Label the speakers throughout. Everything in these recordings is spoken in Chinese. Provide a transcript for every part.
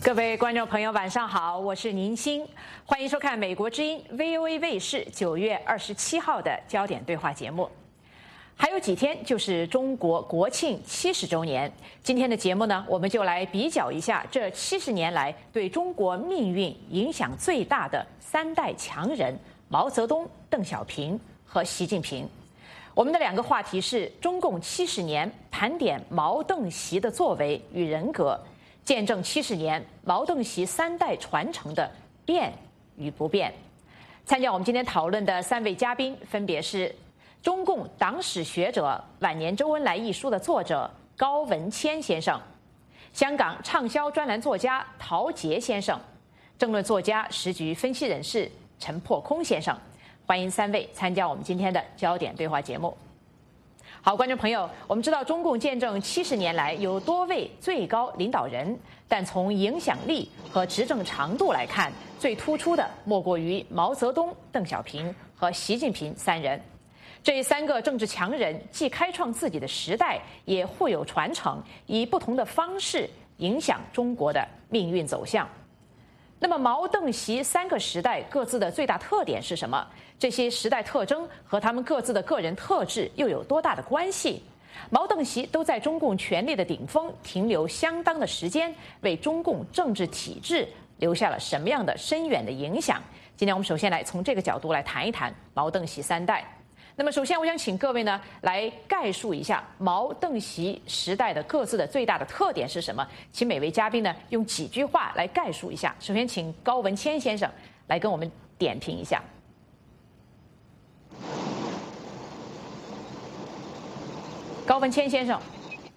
Speaker 1: 各位观众朋友，晚上好，我是宁鑫，欢迎收看美国之音 VOA 卫视9月27号的焦点对话节目。还有几天就是中国国庆70周年，今天的节目呢，我们就来比较一下这70年来对中国命运影响最大的3代强人毛泽东、邓小平和习近平。我们的2个话题是中共70年，盘点毛邓习的作为与人格，见证70年毛邓习3代传承的变与不变。参加我们今天讨论的3位嘉宾分别是中共党史学者《晚年周恩来》一书的作者高文谦先生，香港畅销专栏作家陶杰先生，政论作家、时局分析人士陈破空先生。欢迎3位参加我们今天的焦点对话节目。好，观众朋友，我们知道中共建政70年来有多位最高领导人，但从影响力和执政长度来看，最突出的莫过于毛泽东、邓小平和习近平3人。这3个政治强人既开创自己的时代，也互有传承，以不同的方式影响中国的命运走向。那么毛邓习3个时代各自的最大特点是什么？这些时代特征和他们各自的个人特质又有多大的关系？毛邓习都在中共权力的顶峰停留相当的时间，为中共政治体制留下了什么样的深远的影响？今天我们首先来从这个角度来谈一谈毛邓习3代。那么首先我想请各位呢来概述一下毛邓习时代的各自的最大的特点是什么，请每位嘉宾呢用几句话来概述一下。首先请高文谦先生来跟我们点评一下。高文谦先生。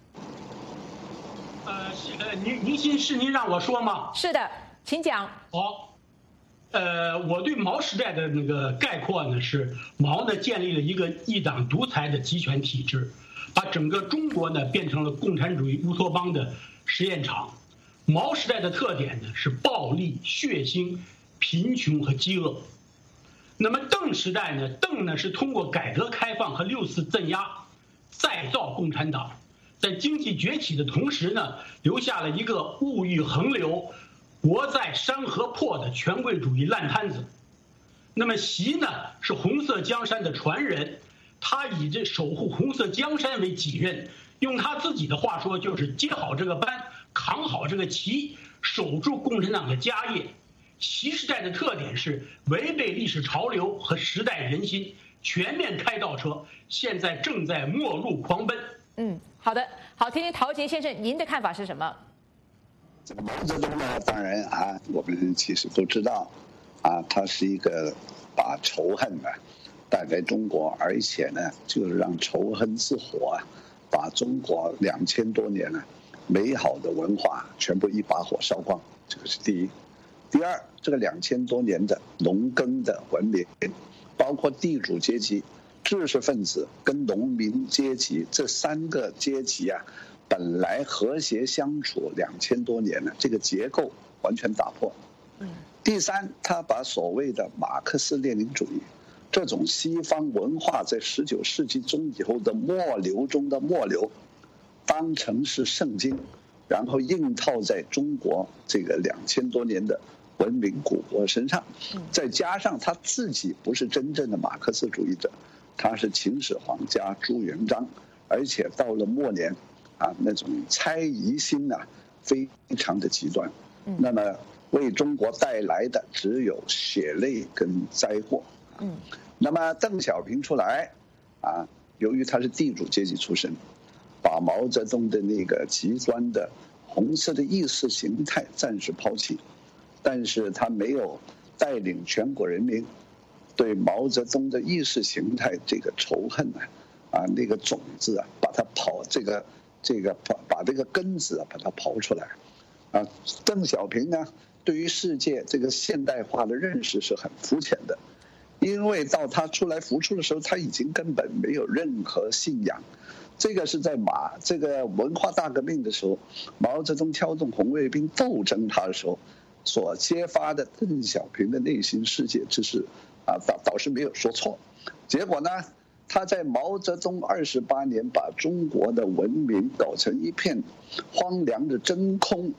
Speaker 2: 宁鑫，是您让我说吗？
Speaker 1: 是的，请讲。
Speaker 2: 好。我对毛时代的那个概括呢是，毛呢建立了一个一党独裁的集权体制，把整个中国呢变成了共产主义乌托邦的实验场。毛时代的特点呢是暴力、血腥、贫穷和饥饿。那么邓时代呢，邓呢是通过改革开放和6次镇压再造共产党，在经济崛起的同时呢，留下了一个物欲横流、国在山河破的权贵主义烂摊子。那么习呢是红色江山的传人，他以这守护红色江山为己任，用他自己的话说就是接好这个班，扛好这个旗，守住共产党的家业。习时代的特点是违背历史潮流和时代人心，全面开倒车，现在正在末路狂奔。
Speaker 1: 好的，好，听听陶杰先生您的看法是什么？
Speaker 3: 这个毛泽东呢，当然啊，我们其实都知道，他是一个把仇恨呢带给中国，而且呢，就是让仇恨之火把中国2000多年美好的文化全部一把火烧光，这个是第一。第二，这个2000多年的农耕的文明，包括地主阶级、知识分子跟农民阶级这3个阶级本来和谐相处2000多年了，这个结构完全打破。第三，他把所谓的马克思列宁主义这种西方文化在19世纪中以后的末流中的末流，当成是圣经，然后硬套在中国这个2000多年的文明古国身上。再加上他自己不是真正的马克思主义者，他是秦始皇加朱元璋，而且到了末年那种猜疑心非常的极端。那么为中国带来的只有血泪跟灾祸。那么邓小平出来由于他是地主阶级出身，把毛泽东的那个极端的红色的意识形态暂时抛弃，但是他没有带领全国人民对毛泽东的意识形态这个仇恨那个种子把它把这个根子把它刨出来。邓小平呢对于世界这个现代化的认识是很肤浅的，因为到他出来浮出的时候，他已经根本没有任何信仰。这个是在这个文化大革命的时候，毛泽东挑动红卫兵斗争他的时候所揭发的邓小平的内心世界，这是倒是没有说错。结果呢，他在毛泽东28年把中国的文明搞成一片荒凉的真空，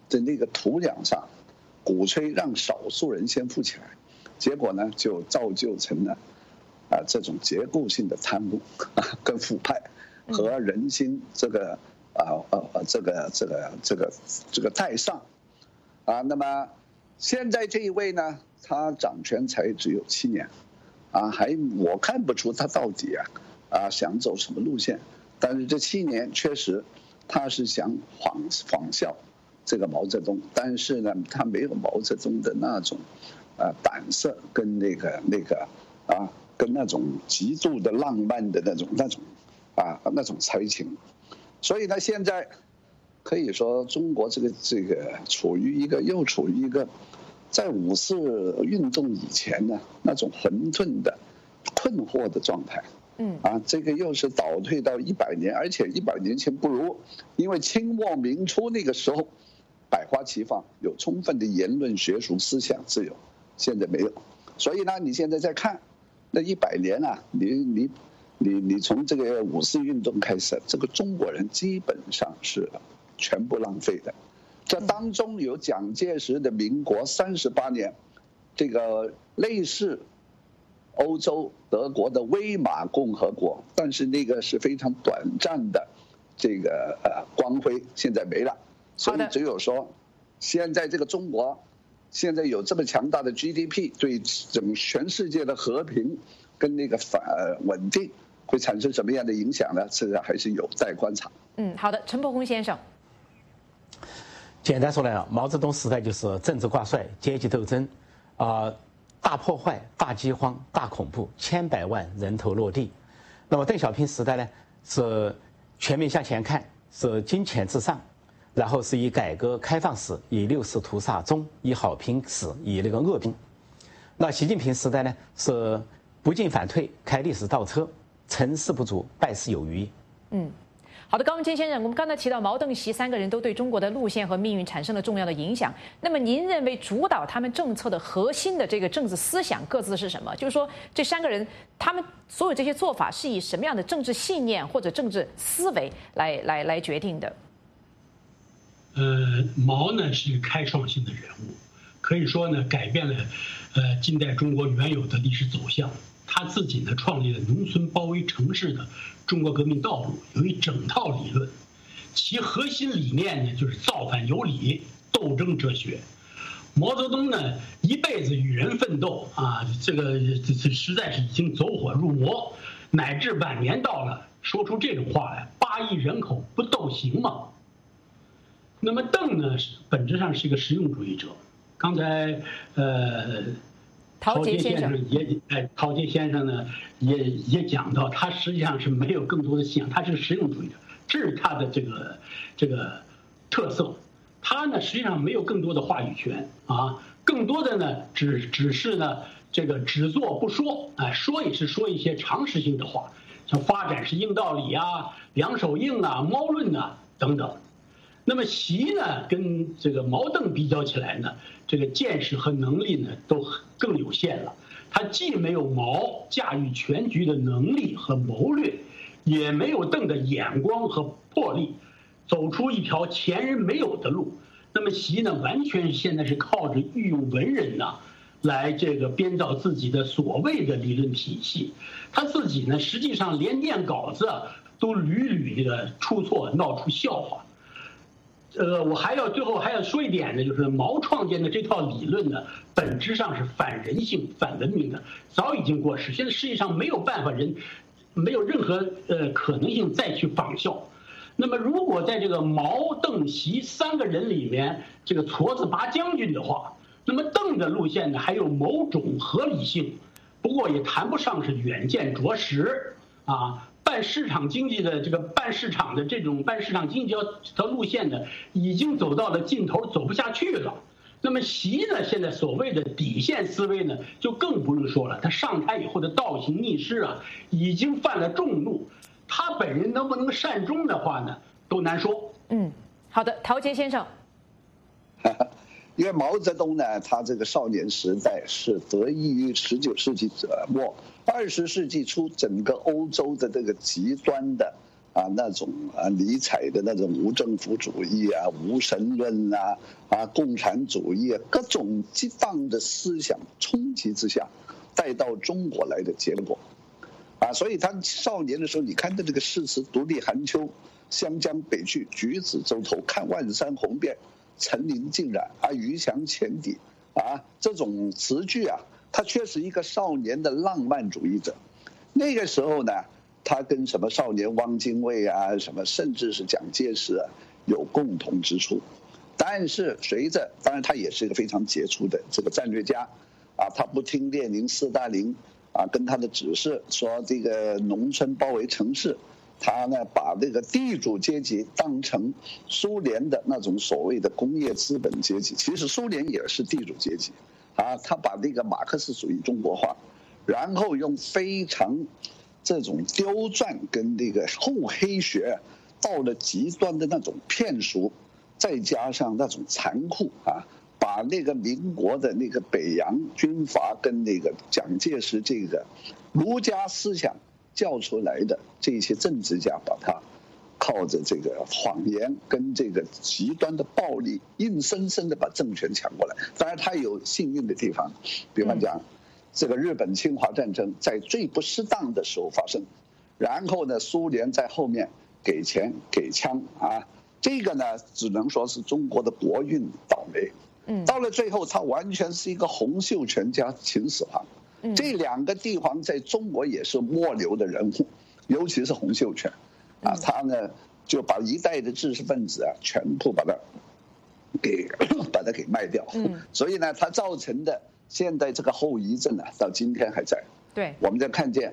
Speaker 3: 的那个土壤上，鼓吹让少数人先富起来，结果呢就造就成了这种结构性的贪污跟腐败和人心这个怠上那么现在这一位呢，他掌权才只有7年我看不出他到底想走什么路线，但是这7年确实他是想仿效这个毛泽东，但是呢他没有毛泽东的那种胆色跟跟那种极度的浪漫的那种才情，所以呢现在可以说中国这个处于一个在五四运动以前呢那种混沌的困惑的状态。这个又是倒退到100年，而且100年前不如，因为清末民初那个时候百花齐放，有充分的言论学术思想自由，现在没有。所以呢你现在再看那100年你从这个五四运动开始，这个中国人基本上是全部浪费的。这当中有蒋介石的民国38年，这个类似欧洲德国的威玛共和国，但是那个是非常短暂的这个光辉，现在没了。所以只有说现在这个中国现在有这么强大的 GDP， 对整全世界的和平跟那个稳定会产生什么样的影响呢？这个还是有待观察。
Speaker 1: 好的，陈伯宏先生。
Speaker 4: 简单说来毛泽东时代就是政治挂帅、阶级斗争，大破坏、大饥荒、大恐怖，千百万人头落地。那么邓小平时代呢，是全面向前看，是金钱至上，然后是以改革开放史，以六四屠杀中，以好评史，以那个恶评。那习近平时代呢，是不进反退，开历史倒车，成事不足，败事有余。
Speaker 1: 好的，高文坚先生，我们刚才提到毛邓习3个人都对中国的路线和命运产生了重要的影响。那么您认为主导他们政策的核心的这个政治思想各自是什么？就是说这3个人他们所有这些做法是以什么样的政治信念或者政治思维来决定的？
Speaker 2: 毛呢是一个开创性的人物，可以说呢改变了近代中国原有的历史走向。他自己呢创立了农村包围城市的中国革命道路，有一整套理论，其核心理念呢就是造反有理、斗争哲学。毛泽东呢一辈子与人奋斗这实在是已经走火入魔，乃至晚年到了说出这种话来：8亿人口不斗行吗？那么邓呢本质上是一个实用主义者。刚才陶杰先生呢也讲到，他实际上是没有更多的信仰，他是实用主义者，这是他的这个特色。他呢实际上没有更多的话语权更多的呢只是呢这个只做不说，说也是说一些常识性的话，像发展是硬道理两手硬猫论等等。那么习呢跟这个毛邓比较起来呢，这个见识和能力呢都更有限了。他既没有毛驾驭全局的能力和谋略，也没有邓的眼光和魄力，走出一条前人没有的路。那么习呢完全现在是靠着御用文人来这个编造自己的所谓的理论体系，他自己呢实际上连念稿子都屡屡这个出错，闹出笑话。我最后还要说一点呢，就是毛创建的这套理论呢，本质上是反人性、反文明的，早已经过时。现在世界上没有办法没有任何可能性再去仿效。那么，如果在这个毛、邓、习3个人里面，这个矬子拔将军的话，那么邓的路线呢还有某种合理性，不过也谈不上是远见卓识办市场经济的办市场经济这条路线呢，已经走到了尽头，走不下去了。那么习呢，现在所谓的底线思维呢，就更不用说了。他上台以后的倒行逆施已经犯了众怒。他本人能不能善终的话呢，都难说。
Speaker 1: 好的，陶杰先生。
Speaker 3: 因为毛泽东呢，他这个少年时代是得益于19世纪末、20世纪初整个欧洲的这个极端的那种尼采的那种无政府主义无神论共产主义各种激荡的思想冲击之下带到中国来的结果所以他少年的时候，你看的这个诗词“独立寒秋，湘江北去，橘子洲头，看万山红遍，层林尽染鱼翔浅底这种词句他确实一个少年的浪漫主义者。那个时候呢，他跟什么少年汪精卫什么甚至是蒋介石有共同之处。但是当然他也是一个非常杰出的这个战略家他不听列宁斯大林跟他的指示，说这个农村包围城市，他呢把这个地主阶级当成苏联的那种所谓的工业资本阶级，其实苏联也是地主阶级他把这个马克思主义中国化，然后用非常这种刁钻跟这个厚黑学到了极端的那种骗术，再加上那种残酷把那个民国的那个北洋军阀跟那个蒋介石这个儒家思想教出来的这些政治家，把他靠着这个谎言跟这个极端的暴力，硬生生的把政权抢过来。当然他有幸运的地方，比方讲这个日本侵华战争在最不适当的时候发生，然后呢苏联在后面给钱给枪这个呢只能说是中国的国运倒霉。到了最后他完全是一个洪秀全加秦始皇，这两个帝皇在中国也是末流的人物，尤其是洪秀全他呢就把一代的知识分子全部把他给卖掉，所以呢他造成的现在这个后遗症到今天还在。
Speaker 1: 对，
Speaker 3: 我们在看见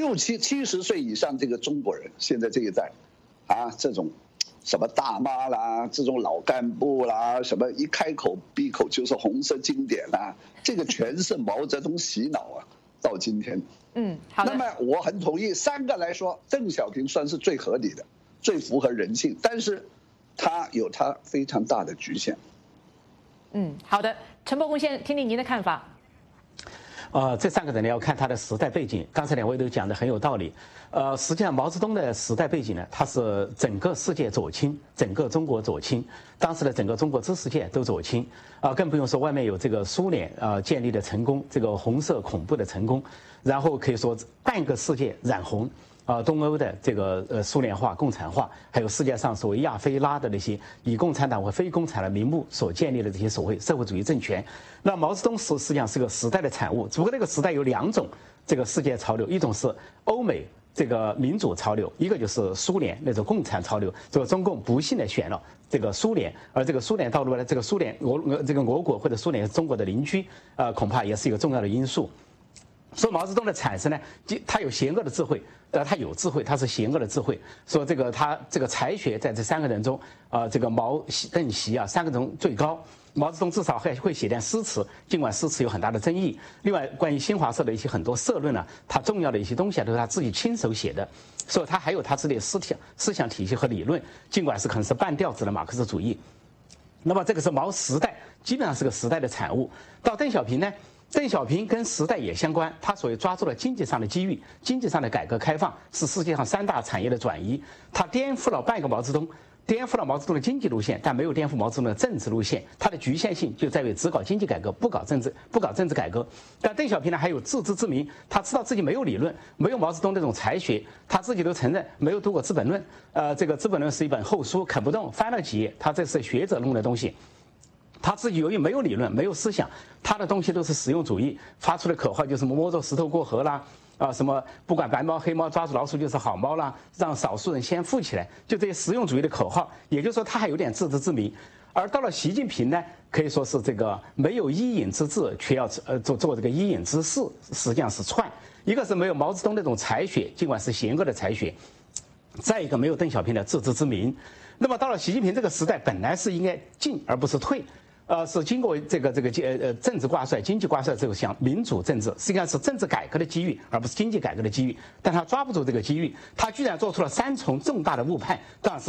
Speaker 3: 70岁以上这个中国人，现在这一代这种什么大妈啦，这种老干部啦，什么一开口闭口就是红色经典这个全是毛泽东洗脑到今天。
Speaker 1: 好的。
Speaker 3: 那么我很同意3个来说，邓小平算是最合理的，最符合人性，但是他有他非常大的局限。
Speaker 1: 好的，陈伯公先生，听听您的看法。
Speaker 4: 这3个人呢要看他的时代背景。刚才2位都讲得很有道理。实际上毛泽东的时代背景呢，他是整个世界左倾，整个中国左倾，当时的整个中国知识界都左倾更不用说外面有这个苏联建立的成功，这个红色恐怖的成功，然后可以说半个世界染红。东欧的这个苏联化、共产化，还有世界上所谓亚非拉的那些以共产党为非共产的名目所建立的这些所谓社会主义政权，那毛泽东实际上是个时代的产物。只不过那个时代有2种这个世界潮流，一种是欧美这个民主潮流，一个就是苏联那种共产潮流。这个中共不幸的选了这个苏联，而这个苏联道路呢，这个苏联俄国或者苏联是中国的邻居，恐怕也是一个重要的因素。说毛泽东的产生呢，他有邪恶的智慧，他有智慧，他是邪恶的智慧。说他这个才学在这3个人中，这个毛、邓、习3个中最高。毛泽东至少还会写点诗词，尽管诗词有很大的争议。另外，关于新华社的一些很多社论他重要的一些东西都是他自己亲手写的，所以他还有他自己的思想体系和理论，尽管是可能是半吊子的马克思主义。那么这个是毛时代，基本上是个时代的产物。到邓小平呢？邓小平跟时代也相关，他所谓抓住了经济上的机遇，经济上的改革开放是世界上3大产业的转移，他颠覆了半个毛泽东，颠覆了毛泽东的经济路线，但没有颠覆毛泽东的政治路线。他的局限性就在于只搞经济改革，不搞政治改革。但邓小平呢还有自知之明，他知道自己没有理论，没有毛泽东那种才学，他自己都承认没有读过《资本论》，这个《资本论》是一本厚书，啃不动，翻了几页，他这是学者弄的东西。他自己由于没有理论，没有思想，他的东西都是实用主义，发出的口号就是摸着石头过河啦，什么不管白猫黑猫，抓住老鼠就是好猫啦，让少数人先富起来，就这些实用主义的口号。也就是说，他还有点自知之明。而到了习近平呢，可以说是这个没有伊尹之志，却要做这个伊尹之事，实际上是串。一个是没有毛泽东那种才学，尽管是邪恶的才学；再一个没有邓小平的自知之明。那么到了习近平这个时代，本来是应该进而不是退。是经过这个政治挂帅、经济挂帅这个像民主政治，实际上是政治改革的机遇，而不是经济改革的机遇。但他抓不住这个机遇，他居然做出了3重重大的误判。当然是在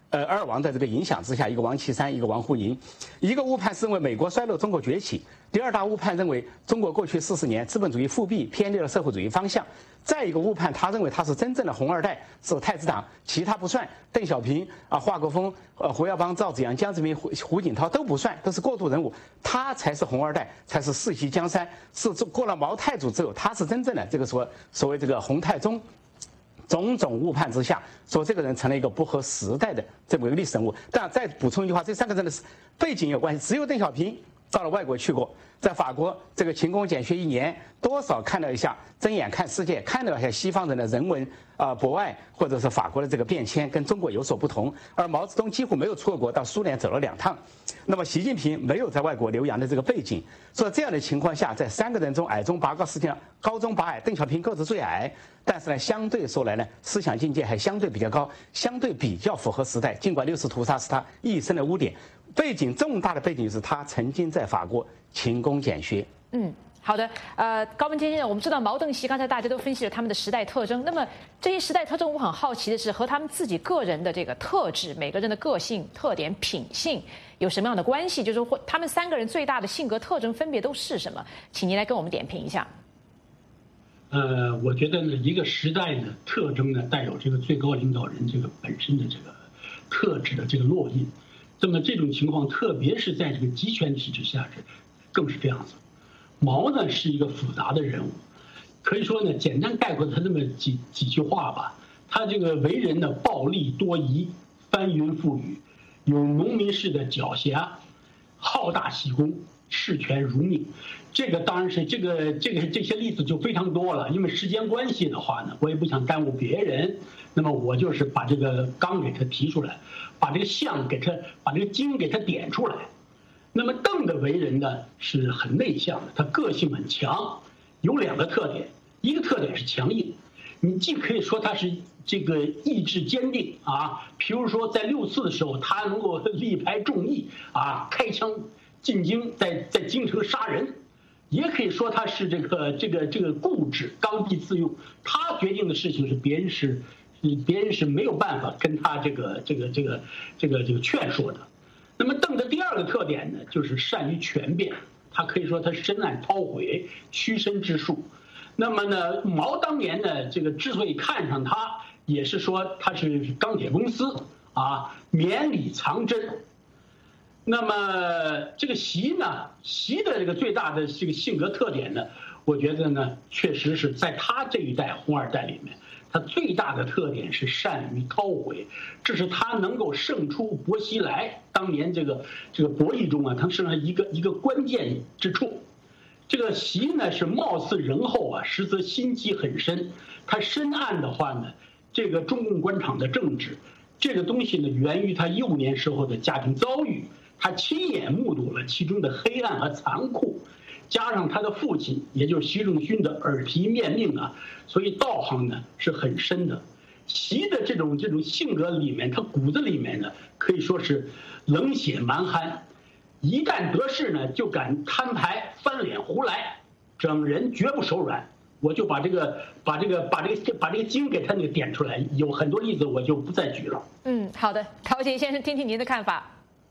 Speaker 4: 二王的这个影响之下，一个王岐山，一个王沪宁。一个误判是认为美国衰落，中国崛起；第二大误判认为中国过去40年资本主义复辟，偏离了社会主义方向。再一个误判，他认为他是真正的红二代，是太子党，其他不算。邓小平啊、华国锋、胡耀邦、赵紫阳、江泽民、胡锦涛都不算，都是过渡人物，他才是红二代，才是世袭江山，是过了毛太祖之后，他是真正的这个所谓这个洪太宗。种种误判之下，说这个人成了一个不合时代的这么一个历史人物。但再补充一句话，这3个人的背景有关系，只有邓小平到了外国去过，在法国这个勤工俭学1年，多少看了一下，睁眼看世界，看了一下西方人的人文博爱，或者是法国的这个变迁跟中国有所不同。而毛泽东几乎没有出过国，到苏联走了2趟。那么习近平没有在外国留洋的这个背景，所以这样的情况下，在3个人中矮中拔高，实际上高中拔矮，邓小平个子最矮，但是呢，相对说来呢，思想境界还相对比较高，相对比较符合时代。尽管6次屠杀是他一生的污点，背景重大的背景是他曾经在法国勤工俭学。
Speaker 1: 好的，高文先生，我们知道毛邓习刚才大家都分析了他们的时代特征，那么这些时代特征，我很好奇的是和他们自己个人的这个特质，每个人的个性特点、品性有什么样的关系？就是说，他们3个人最大的性格特征分别都是什么？请您来跟我们点评一下。
Speaker 2: 我觉得呢，一个时代的特征呢，带有这个最高领导人这个本身的这个特质的这个烙印。那么这种情况，特别是在这个集权体制下，更是这样子。毛呢是一个复杂的人物，可以说呢，简单概括他那么几句话吧。他这个为人呢，暴戾多疑，翻云覆雨，有农民式的狡黠，好大喜功，视权如命。这个当然是这些例子就非常多了。因为时间关系的话呢，我也不想耽误别人，那么我就是把这个纲给他提出来，把这个相给他，把这个经给他点出来。那么邓的为人呢是很内向的，他个性很强，有2个特点，一个特点是强硬，你既可以说他是这个意志坚定啊，比如说在6四的时候，他能够力排众议啊，开枪进京，在京城杀人，也可以说他是这个固执、刚愎自用，他决定的事情是别人是没有办法跟他这个劝说的。那么邓的第2个特点呢，就是善于权变，他可以说他深谙韬晦、屈伸之术。那么呢，毛当年呢，这个之所以看上他，也是说他是钢铁公司啊，绵里藏针。那么这个习呢，习的这个最大的这个性格特点呢，我觉得呢，确实是在他这一代红二代里面，他最大的特点是善于韬晦，这是他能够胜出薄熙来当年这个博弈中啊，他是一个关键之处。这个习呢是貌似仁厚啊，实则心机很深。他深谙的话呢，这个中共官场的政治，这个东西呢源于他幼年时候的家庭遭遇，他亲眼目睹了其中的黑暗和残酷。加上他的父亲，也就是习仲勋的耳提面命啊，所以道行呢是很深的。习的这种性格里面，他骨子里面呢可以说是冷血蛮憨，一旦得势呢就敢摊牌、翻脸、胡来，整人绝不手软。我就把这个经给他那个点出来，有很多例子我就不再举了。
Speaker 1: 好的，陶杰先生，听听您的看法。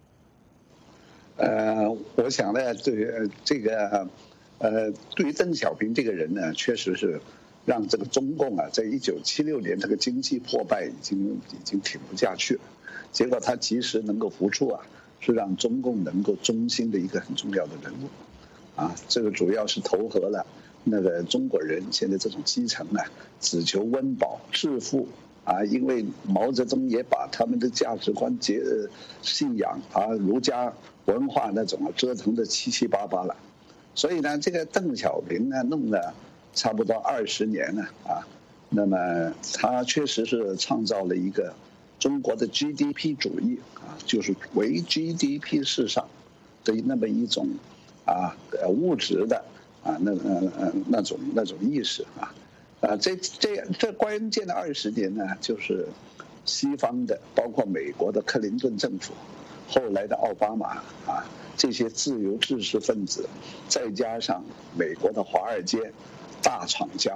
Speaker 3: 我想呢，对于邓小平这个人呢，确实是让这个中共啊，在1976年这个经济破败已经挺不下去了。结果他及时能够浮出啊，是让中共能够中兴的一个很重要的人物啊。这个主要是投合了那个中国人现在这种基层啊，只求温饱致富啊，因为毛泽东也把他们的价值观、信仰啊、儒家文化那种折腾的七七八八了，所以呢，这个邓小平呢弄了差不多20年了啊，那么他确实是创造了一个中国的 GDP 主义啊，就是唯 GDP 至上的那么一种啊物质的啊那种意识啊。这关键的20年呢，就是西方的，包括美国的克林顿政府，后来的奥巴马啊，这些自由知识分子，再加上美国的华尔街大厂家，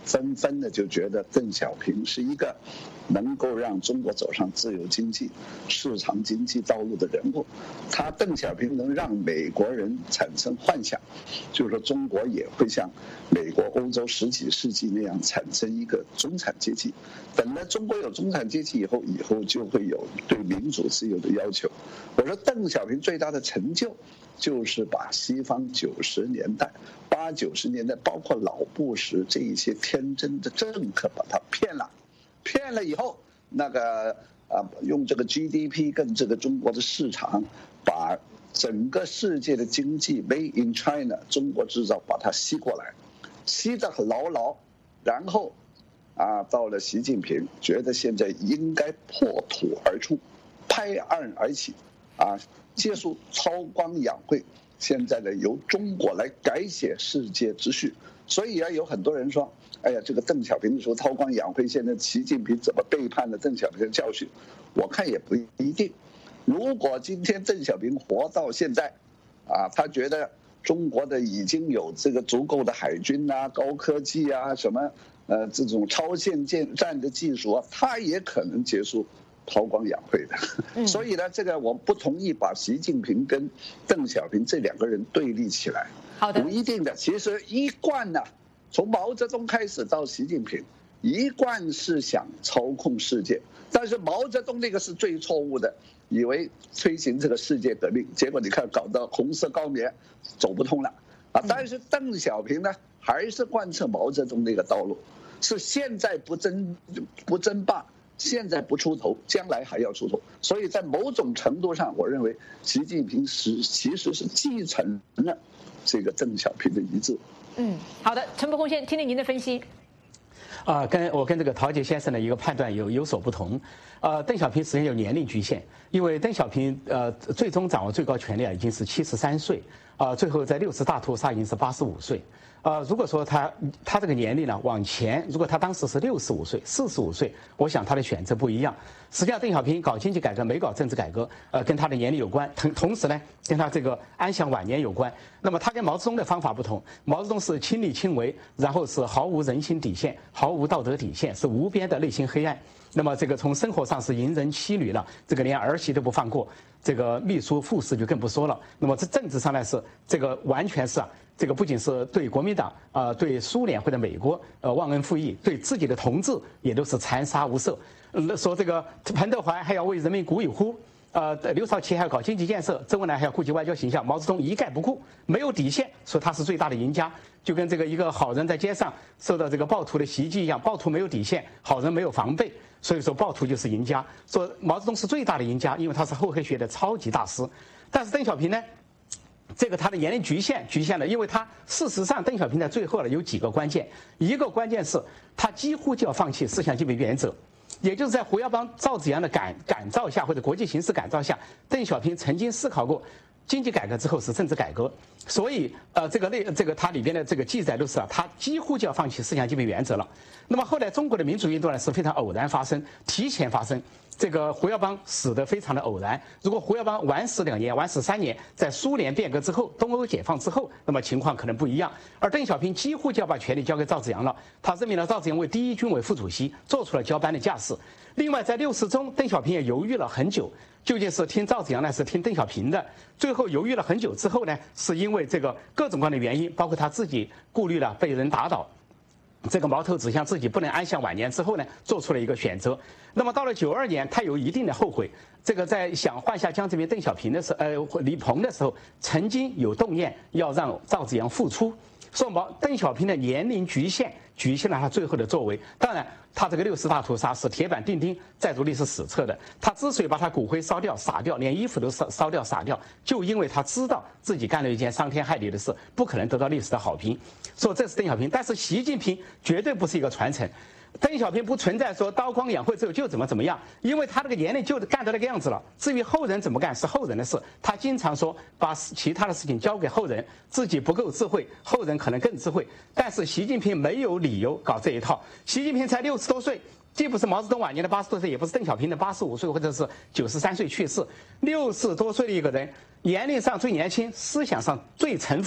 Speaker 3: 纷纷的就觉得邓小平是一个能够让中国走上自由经济、市场经济道路的人物。邓小平能让美国人产生幻想，就是说中国也会像美国、欧洲10几世纪那样产生一个中产阶级。等到中国有中产阶级以后就会有对民主自由的要求。我说邓小平最大的成就就是把西方90年代、80、90年代，包括老布什这一些天真的政客把他骗了以后，用这个 GDP 跟这个中国的市场，把整个世界的经济 Made in China 中国制造把它吸过来，吸得很牢，然后到了习近平觉得现在应该破土而出，拍案而起，结束韬光养晦，现在呢由中国来改写世界秩序。所以有很多人说，哎呀，这个邓小平的时候韬光养晦，现在习近平怎么背叛了邓小平的教训？我看也不一定。如果今天邓小平活到现在，他觉得中国的已经有这个足够的海军高科技什么这种超限战的技术他也可能结束韬光养晦的。所以呢，这个我不同意把习近平跟邓小平这2个人对立起来。
Speaker 1: 好的，
Speaker 3: 不一定的。其实一贯从毛泽东开始到习近平，一贯是想操控世界。但是毛泽东那个是最错误的，以为推行这个世界革命，结果你看搞到红色高棉走不通了但是邓小平呢，还是贯彻毛泽东那个道路，是现在不争霸，现在不出头，将来还要出头。所以在某种程度上，我认为习近平其实是继承了这个邓小平的遗志。
Speaker 1: 好的，陈伯宏先听听您的分析。
Speaker 4: 跟这个陶杰先生的一个判断有所不同。邓小平实际上有年龄局限，因为邓小平最终掌握最高权力已经是73岁，最后在60大屠杀已经是85岁。如果说他这个年龄呢往前，如果他当时是65岁、45岁，我想他的选择不一样。实际上，邓小平搞经济改革没搞政治改革，跟他的年龄有关，同时呢，跟他这个安享晚年有关。那么他跟毛泽东的方法不同，毛泽东是亲力亲为，然后是毫无人性底线、毫无道德底线，是无边的内心黑暗。那么这个从生活上是淫人妻女了，这个连儿媳都不放过，这个秘书副使就更不说了。那么这政治上呢是这个完全是这个不仅是对国民党对苏联或者美国忘恩负义，对自己的同志也都是残杀无赦。说这个彭德怀还要为人民鼓一呼，刘少奇还要搞经济建设，周恩来还要顾及外交形象，毛泽东一概不顾，没有底线，说他是最大的赢家，就跟这个一个好人在街上受到这个暴徒的袭击一样，暴徒没有底线，好人没有防备，所以说暴徒就是赢家。说毛泽东是最大的赢家，因为他是厚黑学的超级大师。但是邓小平呢，这个他的年龄局限了，因为他事实上邓小平在最后有几个关键，一个关键是他几乎就要放弃思想基本原则。也就是在胡耀邦、赵紫阳的感召下，或者国际形势感召下，邓小平曾经思考过，经济改革之后是政治改革，所以这个它里边的这个记载都是他几乎就要放弃思想基本原则了。那么后来中国的民主运动呢是非常偶然发生，提前发生。这个胡耀邦死得非常的偶然。如果胡耀邦晚死2年、晚死3年，在苏联变革之后、东欧解放之后，那么情况可能不一样。而邓小平几乎就要把权力交给赵紫阳了，他任命了赵紫阳为第一军委副主席，做出了交班的架势。另外，在60中，邓小平也犹豫了很久，究竟是听赵紫阳呢，是听邓小平的？最后犹豫了很久之后呢，是因为这个各种各样的原因，包括他自己顾虑了被人打倒。这个矛头指向自己不能安享晚年之后呢，做出了一个选择。那么到了92年，他有一定的后悔。这个在想换下江泽民、邓小平的时候，李鹏的时候，曾经有动念要让赵紫阳复出。说邓小平的年龄局限了他最后的作为。当然，他这个60大屠杀是铁板钉钉载入历史史册的。他之所以把他骨灰烧掉、撒掉，连衣服都烧掉、撒掉，就因为他知道自己干了一件伤天害理的事，不可能得到历史的好评。说这是邓小平，但是习近平绝对不是一个传承。邓小平不存在说韬光养晦之后就怎么样，因为他这个年龄就干到那个样子了。至于后人怎么干是后人的事，他经常说把其他的事情交给后人，自己不够智慧，后人可能更智慧。但是习近平没有理由搞这一套。习近平才60多岁，既不是毛泽东晚年的80多岁，也不是邓小平的85岁或者是93岁去世。60多岁的一个人，年龄上最年轻，思想上最陈腐。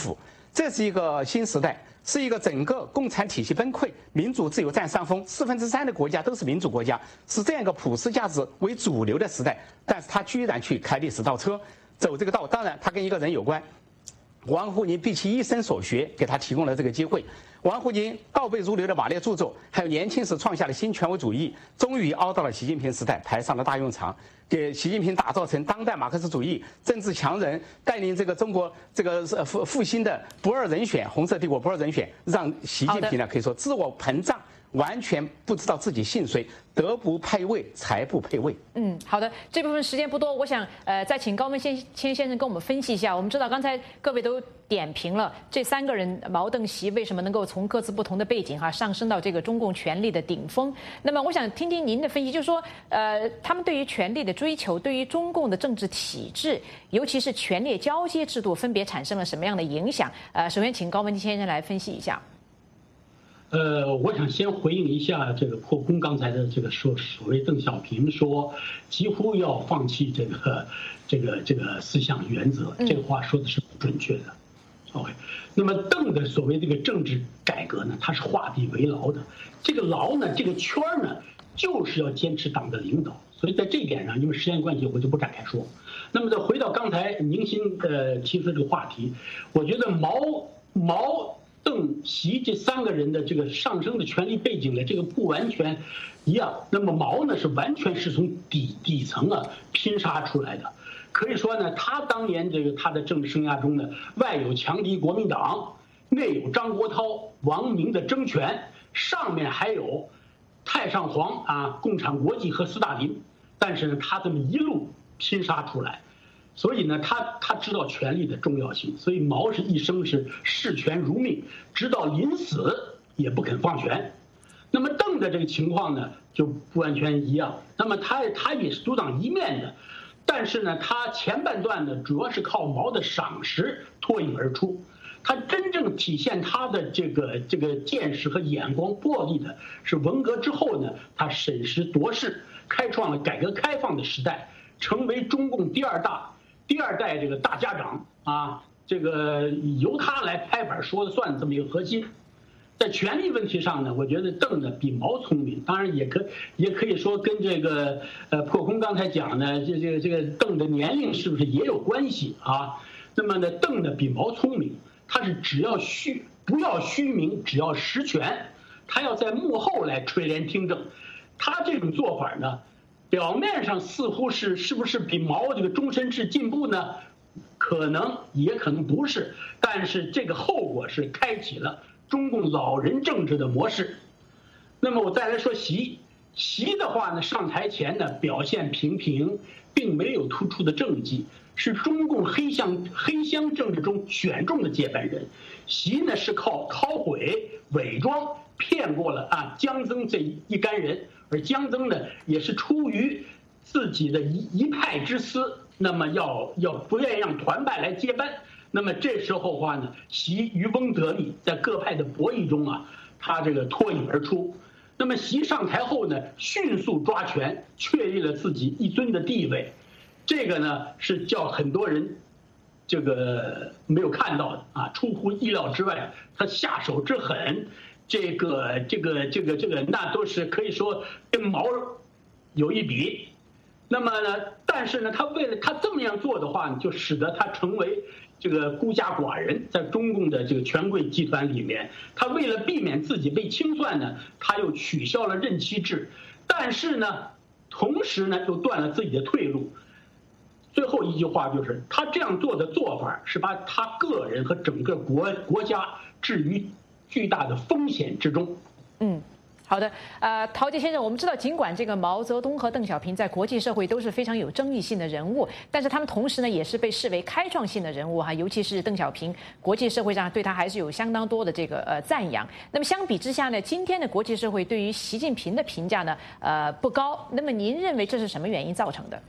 Speaker 4: 这是一个新时代，是一个整个共产体系崩溃，民主自由占上风，3/4的国家都是民主国家，是这样一个普世价值为主流的时代。但是他居然去开历史倒车，走这个道。当然，他跟一个人有关。王沪宁毕其一生所学，给他提供了这个机会。王沪宁倒背如流的马列著作，还有年轻时创下的新权威主义，终于熬到了习近平时代，排上了大用场，给习近平打造成当代马克思主义政治强人，带领这个中国这个复兴的不二人选，红色帝国不二人选，让习近平呢可以说自我膨胀，完全不知道自己姓谁，德不配位，才不配位。
Speaker 1: 好的，这部分时间不多，我想再请高文谦先生跟我们分析一下。我们知道刚才各位都点评了这3个人毛邓习为什么能够从各自不同的背景上升到这个中共权力的顶峰。那么我想听听您的分析，就是说他们对于权力的追求，对于中共的政治体制，尤其是权力交接制度，分别产生了什么样的影响？首先请高文谦先生来分析一下。
Speaker 2: 我想先回应一下这个破空刚才的这个所谓邓小平说几乎要放弃这个思想原则，这个话说的是不准确的。OK， 那么邓的所谓这个政治改革呢，他是画地为牢的。这个牢呢，这个圈呢，就是要坚持党的领导。所以在这一点上，因为时间关系，我就不展开说。那么再回到刚才宁新提出的这个话题，我觉得毛邓习这3个人的这个上升的权力背景呢，这个不完全一样。那么毛呢是完全是从底层拼杀出来的，可以说呢，他当年他的政治生涯中呢，外有强敌国民党，内有张国焘、王明的争权，上面还有太上皇共产国际和斯大林。但是呢，他这么一路拼杀出来。所以呢，他知道权力的重要性，所以毛是一生是视权如命，直到临死也不肯放权。那么邓的这个情况呢，就不完全一样。那么他也是独当一面的，但是呢，他前半段呢，主要是靠毛的赏识脱颖而出。他真正体现他的这个见识和眼光魄力的，是文革之后呢，他审时度势，开创了改革开放的时代，成为中共第二代这个大家长这个由他来拍板说了算这么一个核心。在权力问题上呢，我觉得邓呢比毛聪明，当然也可以说跟这个破空刚才讲呢，这个邓的年龄是不是也有关系啊？那么呢，邓呢比毛聪明，他是不要虚名，只要实权，他要在幕后来垂帘听政。他这种做法呢，表面上似乎是不是比毛这个终身制进步呢？可能也可能不是，但是这个后果是开启了中共老人政治的模式。那么我再来说习的话呢，上台前呢表现平平，并没有突出的政绩，是中共黑箱政治中选中的接班人。习呢是靠韬晦伪装骗过了江曾这一干人，而江曾呢也是出于自己的一派之私，那么要不愿意让团派来接班。那么这时候的话呢，习渔翁得利，在各派的博弈中他这个脱颖而出。那么习上台后呢，迅速抓权，确立了自己一尊的地位。这个呢是叫很多人这个没有看到的出乎意料之外。他下手之狠，这个那都是可以说跟毛有一比。那么呢，但是呢，他为了他这么样做的话，就使得他成为这个孤家寡人，在中共的这个权贵集团里面，他为了避免自己被清算呢，他又取消了任期制，但是呢，同时呢又断了自己的退路。最后一句话就是，他这样做的做法是把他个人和整个国家置于巨大的风险之中。
Speaker 1: 好的，陶杰先生，我们知道，尽管这个毛泽东和邓小平在国际社会都是非常有争议性的人物，但是他们同时呢也是被视为开创性的人物尤其是邓小平，国际社会上对他还是有相当多的这个赞扬。那么相比之下呢，今天的国际社会对于习近平的评价呢不高。那么您认为这是什么原因造成的？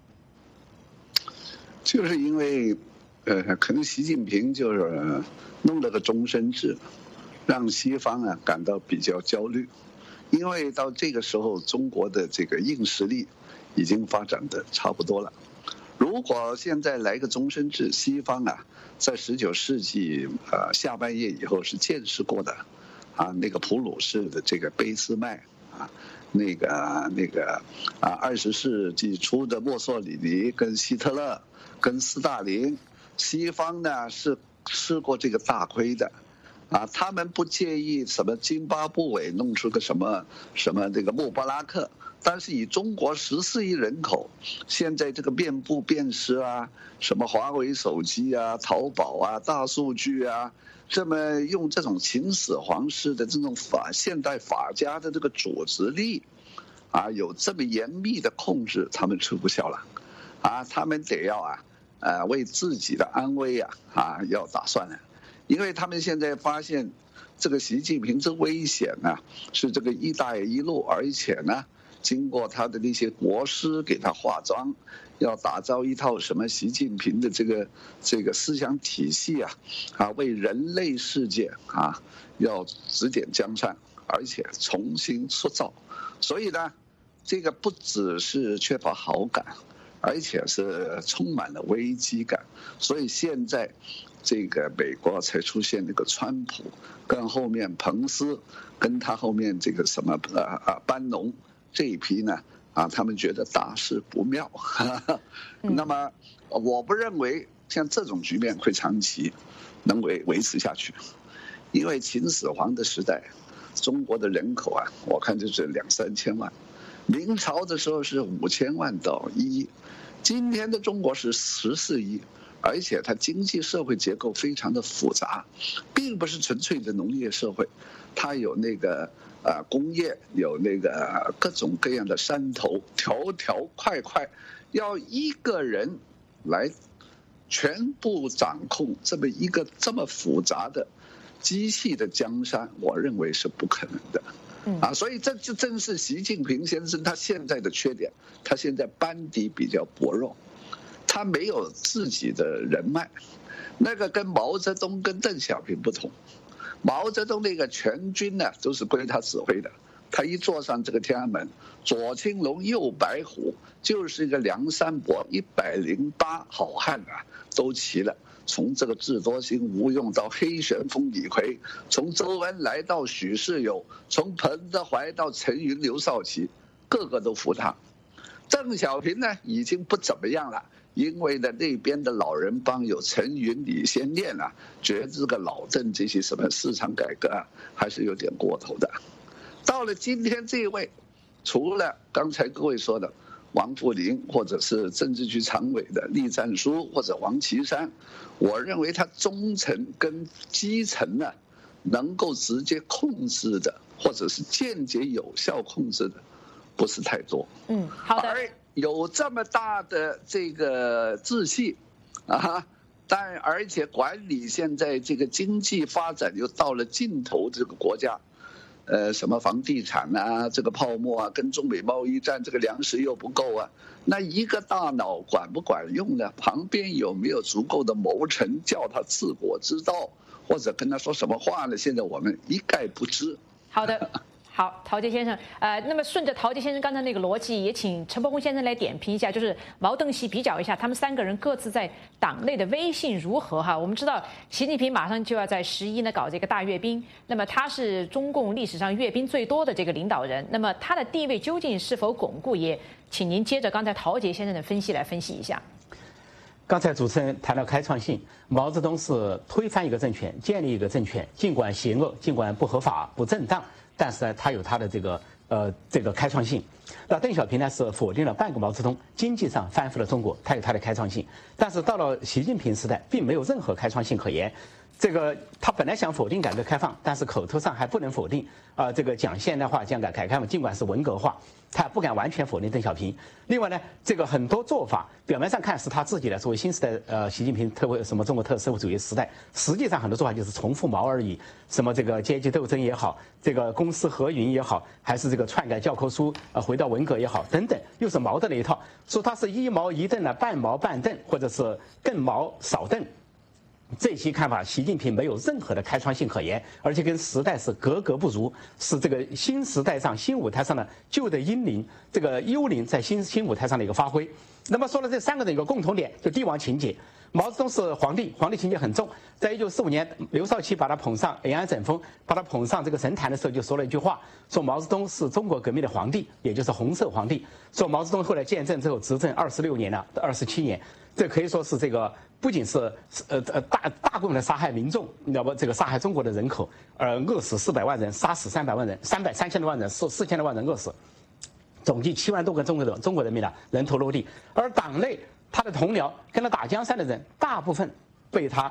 Speaker 3: 就是因为可能习近平就是弄了个终身制，让西方感到比较焦虑。因为到这个时候，中国的这个硬实力已经发展的差不多了， 如果现在来个终身制，西方啊，在19世纪下半叶以后是见识过的，那个普鲁士的这个俾斯麦那个20世纪初的墨索里尼跟希特勒跟斯大林，西方呢是吃过这个大亏的。他们不介意什么津巴布韦弄出个什么这个穆巴拉克，但是以中国14亿人口，现在这个面部辨识什么华为手机淘宝大数据这么用这种秦始皇式的这种现代法家的这个组织力，有这么严密的控制，他们吃不消了，他们得要为自己的安危要打算了。因为他们现在发现，这个习近平之危险是这个一带一路，而且呢，经过他的那些国师给他化妆，要打造一套什么习近平的这个思想体系为人类世界要指点江山，而且重新塑造。所以呢，这个不只是缺乏好感，而且是充满了危机感。所以现在这个美国才出现那个川普，跟后面彭斯，跟他后面这个什么班农这一批呢他们觉得大事不妙。那么我不认为像这种局面会长期能维持下去，因为秦始皇的时代，中国的人口我看就是2-3千万，明朝的时候是5000万到1亿，今天的中国是14亿。而且它经济社会结构非常的复杂，并不是纯粹的农业社会，它有那个工业，有那个各种各样的山头，条条块块，要一个人来全部掌控这么一个这么复杂的机器的江山，我认为是不可能的。所以这就正是习近平先生他现在的缺点，他现在班底比较薄弱。他没有自己的人脉，那个跟毛泽东跟邓小平不同。毛泽东那个全军呢都是归他指挥的，他一坐上这个天安门，左青龙右白虎，就是一个梁山伯108好汉都齐了。从这个智多星吴用到黑旋风李逵，从周恩来到许世友，从彭德怀到陈云刘少奇，个个都服他。邓小平呢已经不怎么样了，因为呢那边的老人帮有陈云李先念觉得这个老邓这些什么市场改革还是有点过头的。到了今天这位，除了刚才各位说的王富林，或者是政治局常委的栗战书，或者王岐山，我认为他中层跟基层能够直接控制的，或者是间接有效控制的不是太多。
Speaker 1: 好的。
Speaker 3: 而有这么大的这个志气但而且管理现在这个经济发展又到了尽头，这个国家什么房地产这个泡沫跟中美贸易战，这个粮食又不够那一个大脑管不管用呢？旁边有没有足够的谋臣叫他治国之道，或者跟他说什么话呢？现在我们一概不知。
Speaker 1: 好的。好，陶杰先生，那么顺着陶杰先生刚才那个逻辑，也请陈伯宏先生来点评一下，就是毛邓习比较一下他们3个人各自在党内的威信如何我们知道，习近平马上就要在11呢搞这个大阅兵，那么他是中共历史上阅兵最多的这个领导人，那么他的地位究竟是否巩固？也请您接着刚才陶杰先生的分析来分析一下。
Speaker 4: 刚才主持人谈到开创性，毛泽东是推翻一个政权，建立一个政权，尽管邪恶，尽管不合法、不正当，但是呢，他有他的这个开创性。那邓小平呢是否定了半个毛泽东，经济上翻覆了中国，他有他的开创性。但是到了习近平时代，并没有任何开创性可言。他本来想否定改革开放，但是口头上还不能否定这个讲现代化、讲改革开放，尽管是文革化，他不敢完全否定邓小平。另外呢，这个很多做法表面上看是他自己的所谓新时代习近平什么中国特色社会主义时代，实际上很多做法就是重复毛而已。什么这个阶级斗争也好，这个公私合营也好，还是这个篡改教科书回到文革也好等等，又是毛的那一套，说他是一毛一邓半毛半邓，或者是更毛少邓。 这些看法，习近平没有任何的开创性可言，而且跟时代是格格不入，是这个新时代上新舞台上的旧的英灵，这个幽灵在新舞台上的一个发挥。那么说了这3个的一个共同点，就帝王情节。毛泽东是皇帝，皇帝情节很重。在1945年，刘少奇把他捧上延安整风，把他捧上这个神坛的时候，就说了一句话，说毛泽东是中国革命的皇帝，也就是红色皇帝。说毛泽东后来建政之后执政26年了，27年，这可以说是这个不仅是大规模的杀害民众，你知道不？这个杀害中国的人口，饿死400万人，杀死300万人，3000多万人，4000多万人饿死，总计7万多个中国人民的人头落地。而党内他的同僚跟他打江山的人，大部分被他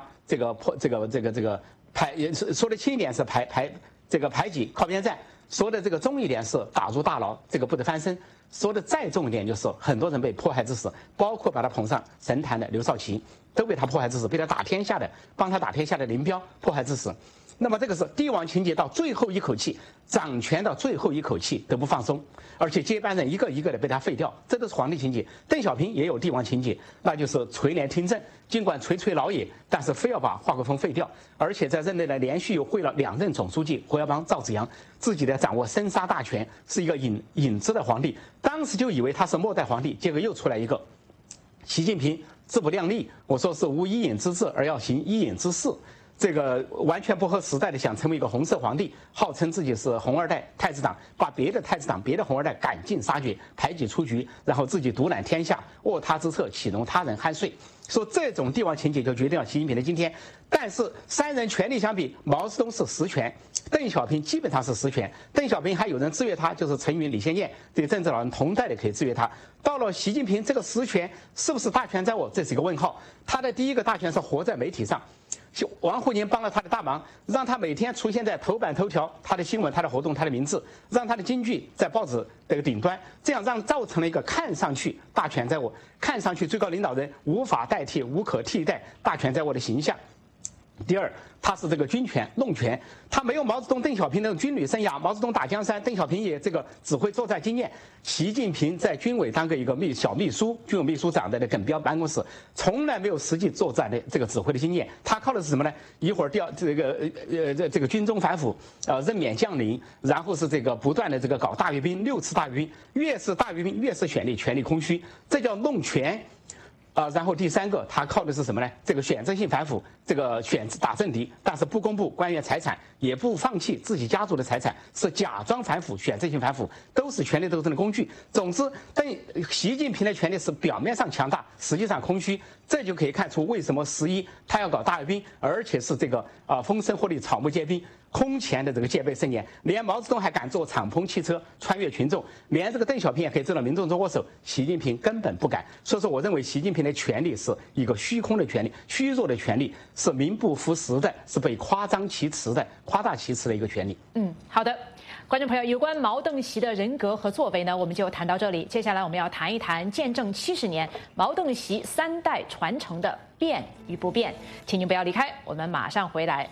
Speaker 4: 说的轻一点是排挤靠边站，说的这个重一点是打入大牢，这个不得翻身。说的再重一点就是很多人被迫害致死，包括把他捧上神坛的刘少奇，都被他迫害致死，被他帮他打天下的林彪迫害致死。那么这个是帝王情节到最后一口气，掌权到最后一口气都不放松，而且接班人一个一个的被他废掉，这都是皇帝情节。邓小平也有帝王情节，那就是垂帘听政，尽管垂垂老也，但是非要把华国锋废掉，而且在任内呢连续又会了2任总书记胡耀邦、赵紫阳，自己的掌握生杀大权，是一个影子的皇帝。当时就以为他是末代皇帝，结果又出来一个习近平自不量力，我说是无一隐之志而要行一隐之事。这个完全不合时代的，想成为一个红色皇帝，号称自己是红二代太子党，把别的太子党、别的红二代赶尽杀绝，排挤出局，然后自己独揽天下，卧他之侧，岂容他人酣睡。说这种帝王情节就决定了习近平的今天。但是3人权力相比，毛泽东是实权，邓小平基本上是实权。邓小平还有人制约他，就是陈云、李先念这个政治老人同代的可以制约他。到了习近平，这个实权是不是大权在握？这是一个问号。他的第一个大权是活在媒体上。王沪宁帮了他的大忙，让他每天出现在头版头条，他的新闻、他的活动、他的名字，让他的金句在报纸这个顶端，这样造成了一个看上去大权在握，看上去最高领导人无法代替、无可替代、大权在握的形象。第二，他是这个军权弄权，他没有毛泽东、邓小平那种军旅生涯，毛泽东打江山，邓小平也这个指挥作战经验。习近平在军委当个一个小秘书，军委秘书长的耿飚办公室，从来没有实际作战的这个指挥的经验。他靠的是什么呢？一会儿调这个军中反腐，任免将领，然后是这个不断的这个搞大阅兵，6次大阅兵，越是大阅兵越是权力空虚，这叫弄权。然后第3个，他靠的是什么呢？这个选择性反腐，这个打政敌，但是不公布官员财产，也不放弃自己家族的财产，是假装反腐、选择性反腐，都是权力斗争的工具。总之，习近平的权力是表面上强大，实际上空虚，这就可以看出为什么11他要搞大阅兵，而且是这个风声鹤唳、草木皆兵。空前的这个戒备森严，连毛泽东还敢坐敞篷汽车穿越群众，连这个邓小平也可以知道民众中握手，习近平根本不敢。所以说，我认为习近平的权力是一个虚空的权力，虚弱的权力，是名不符实的，是被夸大其词的一个权力。
Speaker 1: 好的。观众朋友，有关毛邓习的人格和作为呢，我们就谈到这里。接下来我们要谈一谈见证70年毛邓习3代传承的变与不变。请您不要离开，我们马上回来。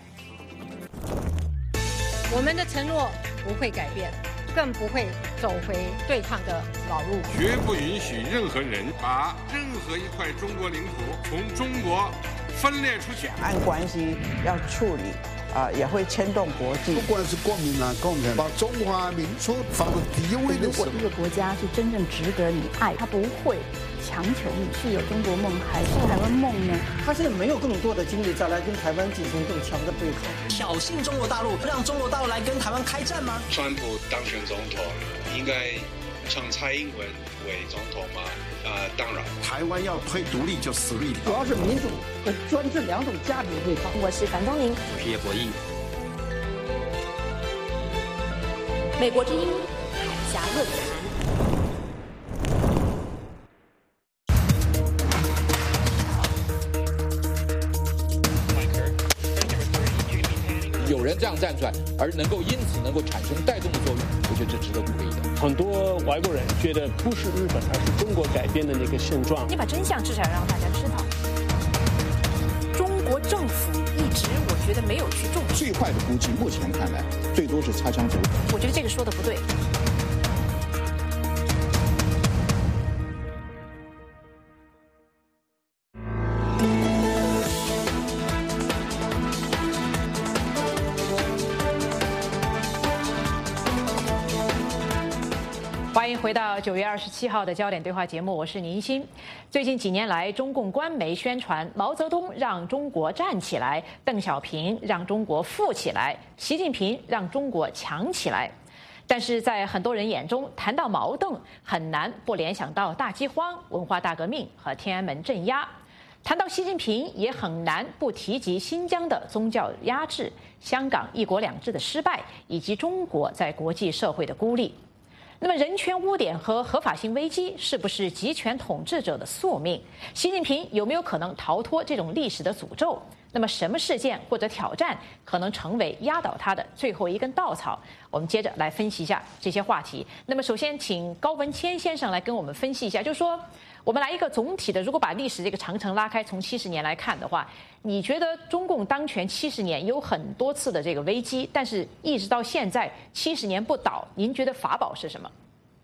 Speaker 5: 我们的承诺不会改变，更不会走回对抗的老路。
Speaker 6: 绝不允许任何人把任何一块中国领土从中国分裂出去。
Speaker 7: 两岸关系要处理，也会牵动国际。
Speaker 8: 不管是国民党、共产党，把中华民族放在第一位的时候，
Speaker 9: 如果一个国家是真正值得你爱，他不会强求你是有中国梦还是台湾梦呢？
Speaker 10: 他现在没有更多的精力再来跟台湾进行更强的对抗，
Speaker 11: 挑衅中国大陆，让中国大陆来跟台湾开战吗？
Speaker 12: 川普当选总统，应该让蔡英文为总统吗？当然，
Speaker 8: 台湾要推独立就死路一条。
Speaker 10: 主要是民主和专制2种价值对抗。
Speaker 9: 我是樊宗宁，
Speaker 13: 我是叶国义。
Speaker 9: 美国之音海峡论坛。
Speaker 13: 有人这样站出来，而因此能够产生带动的作用，我觉得这值得鼓励的。
Speaker 14: 很多外国人觉得不是日本，而是中国改变的那个现状。
Speaker 1: 你把真相至少让大家知道。中国政府一直我觉得没有去重视。
Speaker 15: 最坏的估计，目前看来最多是擦枪走火。
Speaker 1: 我觉得这个说的不对。 欢迎回到9月27号的焦点对话节目，我是宁欣。最近几年来，中共官媒宣传毛泽东让中国站起来，邓小平让中国富起来，习近平让中国强起来。但是在很多人眼中，谈到毛邓，很难不联想到大饥荒、文化大革命和天安门镇压。谈到习近平，也很难不提及新疆的宗教压制、香港一国两制的失败，以及中国在国际社会的孤立。那么，人权污点和合法性危机是不是集权统治者的宿命？习近平有没有可能逃脱这种历史的诅咒？那么，什么事件或者挑战可能成为压倒他的最后一根稻草？我们接着来分析一下这些话题。那么，首先请高文谦先生来跟我们分析一下，就是说，我们来一个总体的，如果把历史这个长城拉开，从70年来看的话，你觉得中共当权70年有很多次的这个危机，但是一直到现在70年不倒，您觉得法宝是什么？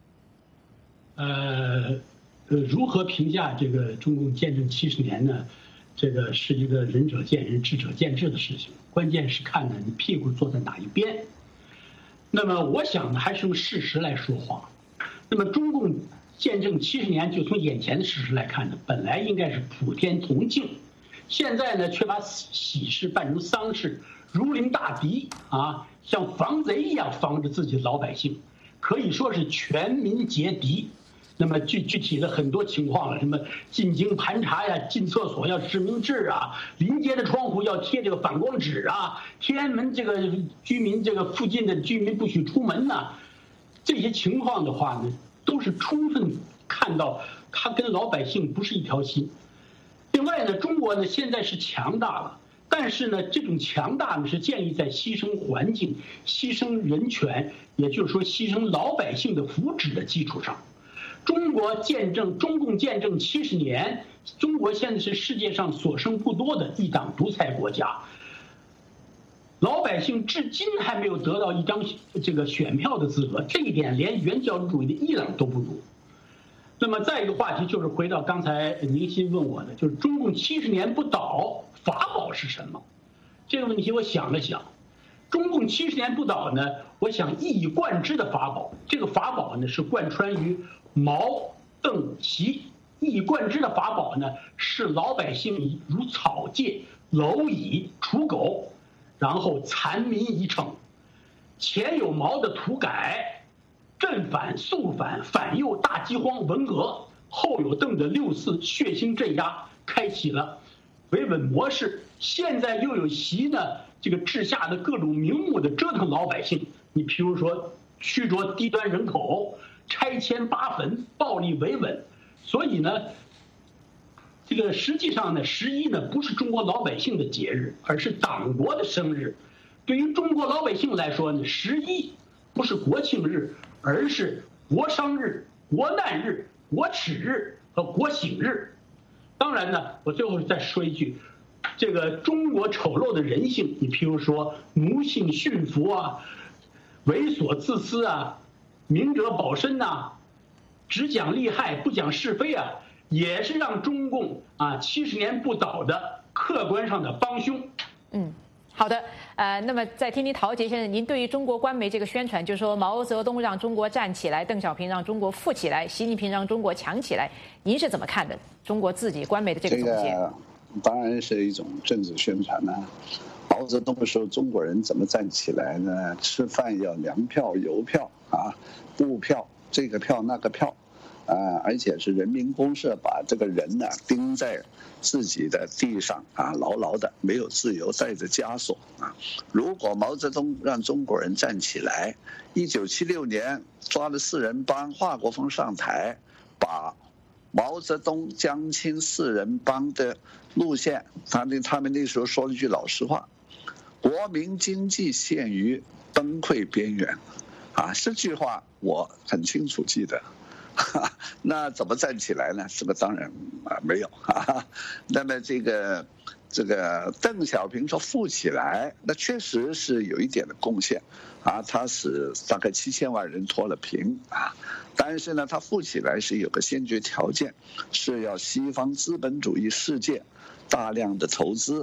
Speaker 2: 如何评价这个中共建政70年呢？这个是一个仁者见仁，智者见智的事情，关键是看呢你屁股坐在哪一边。那么我想呢，还是用事实来说话。那么中共建政70年，就从眼前的事实来看呢，本来应该是普天同庆，现在呢却把喜事办成丧事，如临大敌啊，像防贼一样防着自己的老百姓，可以说是全民皆敌。那么具体的很多情况了，什么进京盘查呀，进厕所要实名制啊，临街的窗户要贴这个反光纸啊，天安门这个居民这个附近的居民不许出门呐，这些情况的话呢，都是充分看到他跟老百姓不是一条心。另外呢，中国呢现在是强大了，但是呢，这种强大呢是建立在牺牲环境、牺牲人权，也就是说牺牲老百姓的福祉的基础上。中共建政70年，中国现在是世界上所剩不多的一党独裁国家，老百姓至今还没有得到一张这个选票的资格，这一点连原教旨主义的伊朗都不如。那么再一个话题就是回到刚才宁欣问我的，就是中共70年不倒，法宝是什么？这个问题我想了想，中共70年不倒呢，我想一以贯之的法宝，这个法宝呢是贯穿于毛邓习，一以贯之的法宝呢是老百姓如草芥、蝼蚁、刍狗，然后残民以惩。前有毛的土改、正反、肃反、反右、大饥荒、文革，后有邓的6·4血腥镇压，开启了维稳模式。现在又有习呢这个治下的各种名目的折腾老百姓，你譬如说驱逐低端人口、拆迁扒坟、暴力维稳。所以呢，这个实际上呢，11呢不是中国老百姓的节日，而是党国的生日。对于中国老百姓来说呢，11不是国庆日，而是国殇日、国难日、国耻日和国省日。当然呢，我最后再说一句，这个中国丑陋的人性，你譬如说奴性驯服啊、猥琐自私啊、明哲保身呐、只讲利害不讲是非啊，也是让中共70年不倒的客观上的帮凶。
Speaker 1: 好的，那么再听听陶杰先生，您对于中国官媒这个宣传，就是说毛泽东让中国站起来，邓小平让中国富起来，习近平让中国强起来，您是怎么看的？中国自己官媒的这个总结，
Speaker 3: 当然是一种政治宣传呢。毛泽东说中国人怎么站起来呢？吃饭要粮票、邮票啊，布票，这个票那个票。而且是人民公社把这个人呢钉在自己的地上牢牢的，没有自由，带着枷锁如果毛泽东让中国人站起来，1976年抓了4人帮，华国锋上台，把毛泽东、江青4人帮的路线，他们那时候说了一句老实话：国民经济陷于崩溃边缘这句话我很清楚记得。那怎么站起来呢？这个当然没有那么这个邓小平说富起来，那确实是有一点的贡献他使大概7000万人脱了贫但是呢，他富起来是有个先决条件，是要西方资本主义世界大量的投资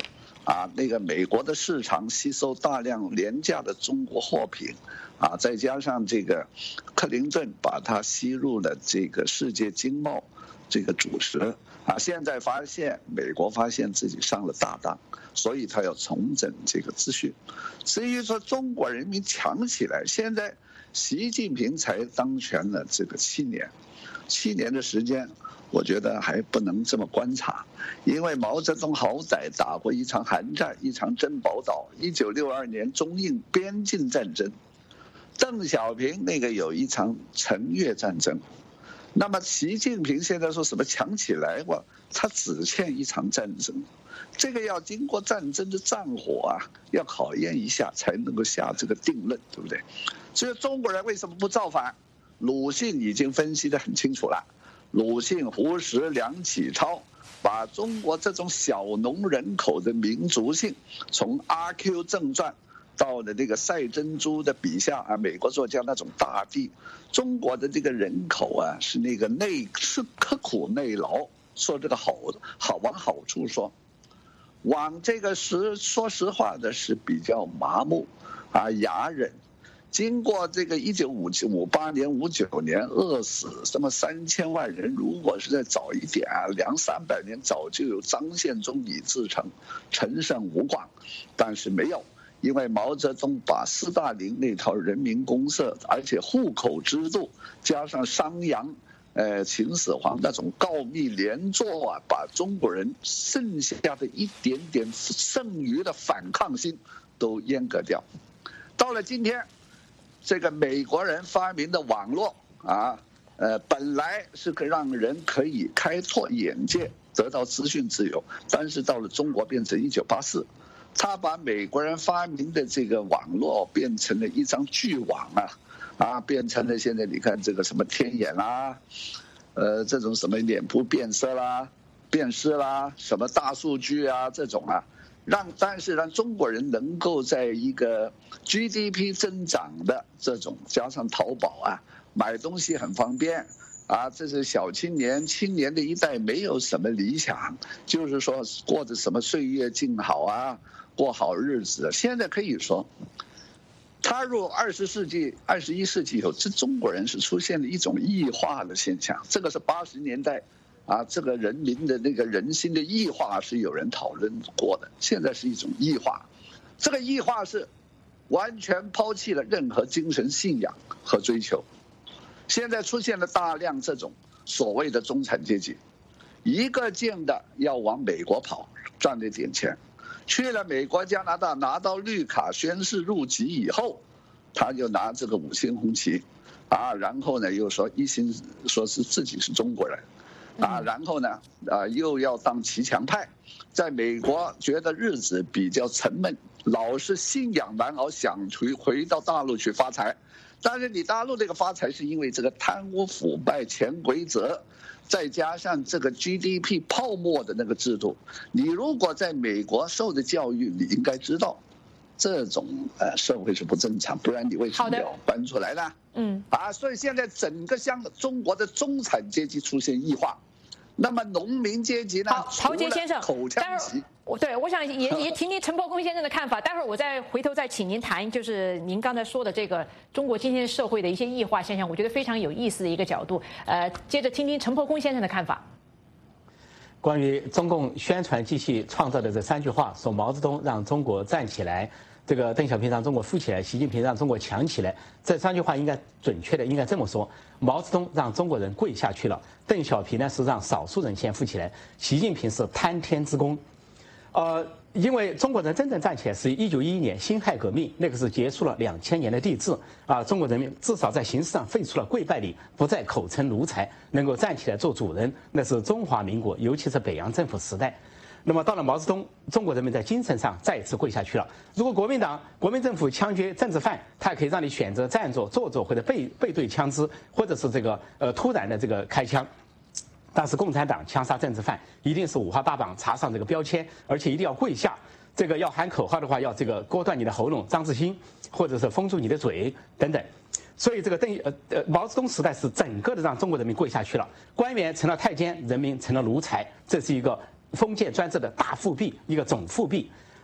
Speaker 3: 那个美国的市场吸收大量廉价的中国货品，再加上这个克林顿把它吸入了这个世界经贸这个主食，现在发现美国发现自己上了大当，所以他要重整这个秩序。至于说中国人民强起来，现在习近平才当权了这个7年的时间。我觉得还不能这么观察，因为毛泽东好歹打过一场韩战，一场珍宝岛，1962年中印边境战争，邓小平那个有一场陈越战争。那么习近平现在说什么强起来，他只欠一场战争，这个要经过战争的战火要考验一下才能够下这个定论，对不对？所以中国人为什么不造反？鲁迅已经分析得很清楚了。鲁迅、胡适、梁启超把中国这种小农人口的民族性，从《阿 Q 正传》到了那个赛珍珠的笔下美国作家那种大地，中国的这个人口是那个是刻苦耐劳，说这个好往好处说，往这个说实话的是比较麻木哑忍。经过这个1958年、59年饿死这么3000万人，如果是再早一点200-300年，早就有张献忠、李自成陈胜吴广，但是没有，因为毛泽东把斯大林那套人民公社，而且户口制度，加上商鞅、秦始皇那种告密连坐把中国人剩下的一点点剩余的反抗心都阉割掉。到了今天。这个美国人发明的网络本来是让人可以开拓眼界，得到资讯自由，但是到了中国变成1984，他把美国人发明的这个网络变成了一张巨网变成了现在你看这个什么天眼啦，这种什么脸部辨识啦，什么大数据这种但是让中国人能够在一个 GDP 增长的这种，加上淘宝买东西很方便这是小青年的一代没有什么理想，就是说过着什么岁月静好过好日子。现在可以说踏入21世纪以后，这中国人是出现了一种异化的现象，这个是80年代这个人民的那个人心的异化是有人讨论过的，现在是一种异化。这个异化是完全抛弃了任何精神信仰和追求。现在出现了大量这种所谓的中产阶级，一个劲的要往美国跑，赚了点钱，去了美国、加拿大拿到绿卡宣誓入籍以后，他就拿这个5星红旗然后呢又说一心说是自己是中国人。然后呢，又要当骑墙派，在美国觉得日子比较沉闷，老是信仰难熬，想回到大陆去发财。但是你大陆这个发财是因为这个贪污腐败、潜规则，再加上这个 GDP 泡沫的那个制度。你如果在美国受的教育，你应该知道，这种社会是不正常，不然你为什么要搬出来呢？所以现在整个中国的中产阶级出现异化。那么农民阶级呢？
Speaker 1: 陶杰先生，
Speaker 3: 口腔期，
Speaker 1: 我想也听听陈伯公先生的看法。待会儿我再回头再请您谈，就是您刚才说的这个中国今天社会的一些异化现象，我觉得非常有意思的一个角度。接着听听陈伯公先生的看法。
Speaker 4: 关于中共宣传机器创造的这3句话，说毛泽东让中国站起来，这个邓小平让中国富起来，习近平让中国强起来，这3句话应该准确的应该这么说：毛泽东让中国人跪下去了，邓小平呢是让少数人先富起来，习近平是贪天之功。因为中国人真正站起来是1911年辛亥革命，那个是结束了2000年的帝制中国人民至少在形式上废除了跪拜礼，不再口称奴才，能够站起来做主人，那是中华民国，尤其是北洋政府时代。那么到了毛泽东，中国人民在精神上再一次跪下去了。如果国民政府枪决政治犯，他可以让你选择站着、坐着或者背对枪支，或者是这个突然的这个开枪。但是共产党枪杀政治犯，一定是5花8绑插上这个标签，而且一定要跪下。这个要喊口号的话，要这个割断你的喉咙，张志新，或者是封住你的嘴等等。所以这个毛泽东时代是整个的让中国人民跪下去了，官员成了太监，人民成了奴才，这是一个封建专制的大复辟，一个总复辟。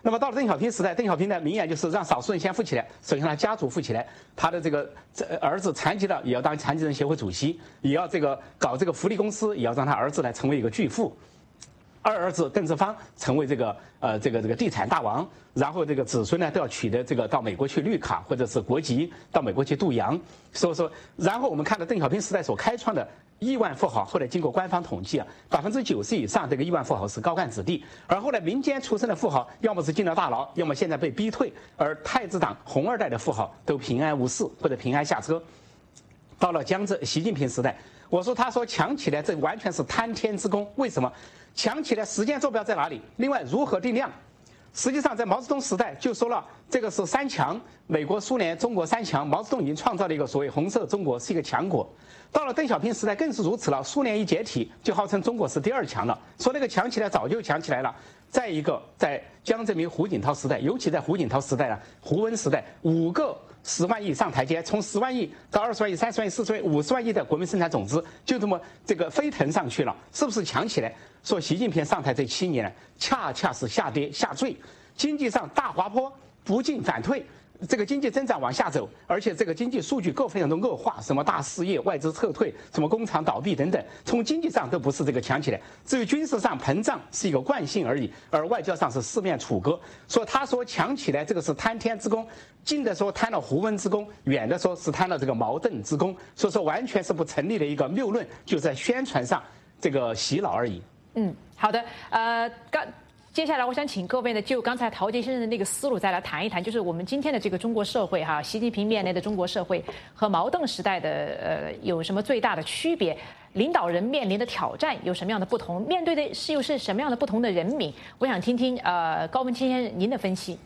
Speaker 4: 那么到了邓小平时代，邓小平的名言就是让少数人先富起来，首先他家族富起来，他的这个儿子残疾了也要当残疾人协会主席，也要这个搞这个福利公司，也要让他儿子来成为一个巨富。二儿子邓志方成为这个地产大王，然后这个子孙呢都要取得这个到美国去绿卡或者是国籍，到美国去度洋。所以说，然后我们看到邓小平时代所开创的亿万富豪，后来经过官方统计啊，90%以上这个亿万富豪是高干子弟，而后来民间出身的富豪，要么是进了大牢，要么现在被逼退，而太子党红二代的富豪都平安无事或者平安下车。到了习近平时代，我说他说强起来，这完全是贪天之功。为什么？强起来时间坐标在哪里？另外如何定量？实际上在毛泽东时代就说了，这个是三强，美国、苏联、中国三强。毛泽东已经创造了一个所谓红色中国，是一个强国。到了邓小平时代更是如此了，苏联一解体，就号称中国是第二强了。说那个强起来早就强起来了。再一个，在江泽民、胡锦涛时代，尤其在胡锦涛时代呢，胡温时代，5个10万亿上台阶，从10万亿到20万亿、30万亿、40万亿、50万亿的国民生产总值，就这么这个飞腾上去了，是不是强起来？说习近平上台这7年，恰恰是下跌下坠，经济上大滑坡，不进反退。这个经济增长往下走，而且这个经济数据各方面都恶化，什么大失业、外资撤退、什么工厂倒闭等等，从经济上都不是这个强起来。至于军事上膨胀是一个惯性而已，而外交上是四面楚歌。说他说强起来，这个是贪天之功，近的说贪了胡温之功，远的说是贪了这个毛邓之功。所以说完全是不成立的一个谬论，就在宣传上这个洗脑而已。
Speaker 1: 好的，接下来我想请各位呢，就刚才陶杰先生的那个思路再来谈一谈，就是我们今天的这个中国社会哈，习近平面临的中国社会和毛邓时代的有什么最大的区别？领导人面临的挑战有什么样的不同？面对的又是什么样的不同的人民？我想听听高文清先生您的分析。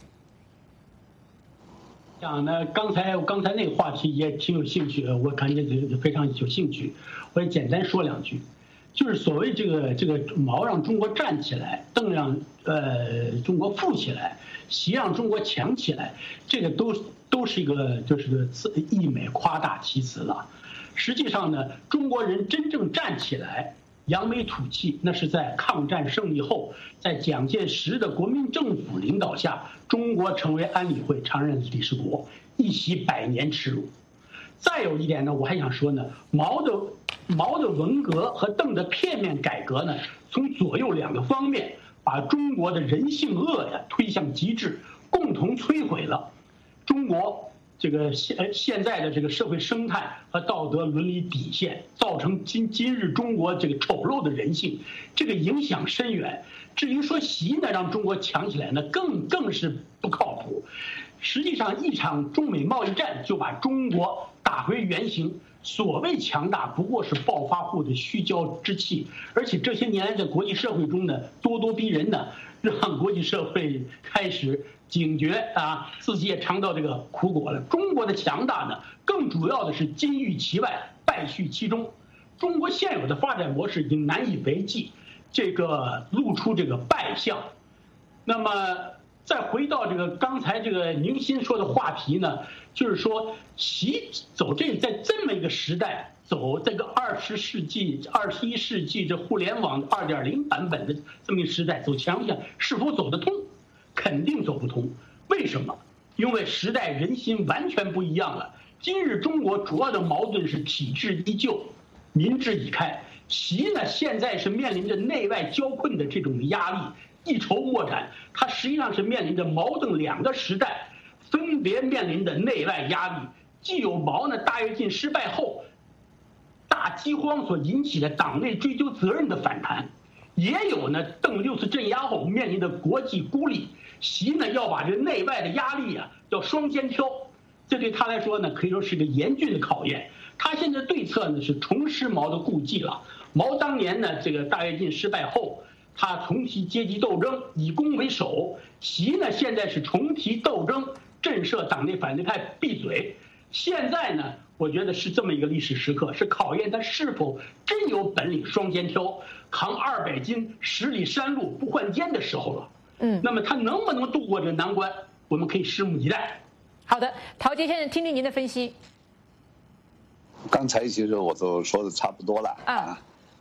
Speaker 2: 讲呢，刚才那个话题也挺有兴趣的，我感觉非常有兴趣，我也简单说两句。就是所谓这个毛让中国站起来，邓让中国富起来，习让中国强起来，这个都是一个就是个溢美夸大其词了。实际上呢，中国人真正站起来扬眉吐气，那是在抗战胜利后，在蒋介石的国民政府领导下，中国成为安理会常任理事国，一袭100年耻辱。再有一点呢，我还想说呢，毛的文革和邓的片面改革呢，从左右2个方面把中国的人性恶呀推向极致，共同摧毁了中国这个现在的这个社会生态和道德伦理底线，造成今日中国这个丑陋的人性，这个影响深远。至于说习呢让中国强起来呢，更是不靠谱。实际上，一场中美贸易战就把中国打回原形。所谓强大，不过是暴发户的虚骄之气。而且这些年来在国际社会中呢，咄咄逼人呢，让国际社会开始警觉啊，自己也尝到这个苦果了。中国的强大呢，更主要的是金玉其外，败絮其中。中国现有的发展模式已经难以为继，这个露出这个败相。那么再回到这个刚才这个宁鑫说的话题呢，就是说习走在这么一个时代，走这个21世纪这互联网2.0版本的这么一个时代，走强项是否走得通？肯定走不通。为什么？因为时代人心完全不一样了。今日中国主要的矛盾是体制依旧，民智已开。习呢现在是面临着内外交困的这种压力，一筹莫展。它实际上是面临着毛邓2个时代分别面临的内外压力，既有毛呢大跃进失败后大饥荒所引起的党内追究责任的反弹，也有呢邓6次镇压后面临的国际孤立。习呢要把这个内外的压力啊要双肩挑，这对他来说呢可以说是个严峻的考验。他现在对策呢是重施毛的故技了。毛当年呢这个大跃进失败后，他重提阶级斗争，以攻为守。习呢现在是重提斗争，震慑党内反对派闭嘴。现在呢我觉得是这么一个历史时刻，是考验他是否真有本领双肩挑，扛200斤10里山路不换肩的时候了。那么他能不能度过这个难关，我们可以拭目以待。
Speaker 1: 好的，陶杰先生，听听您的分析。
Speaker 3: 刚才其实我都说的差不多了啊。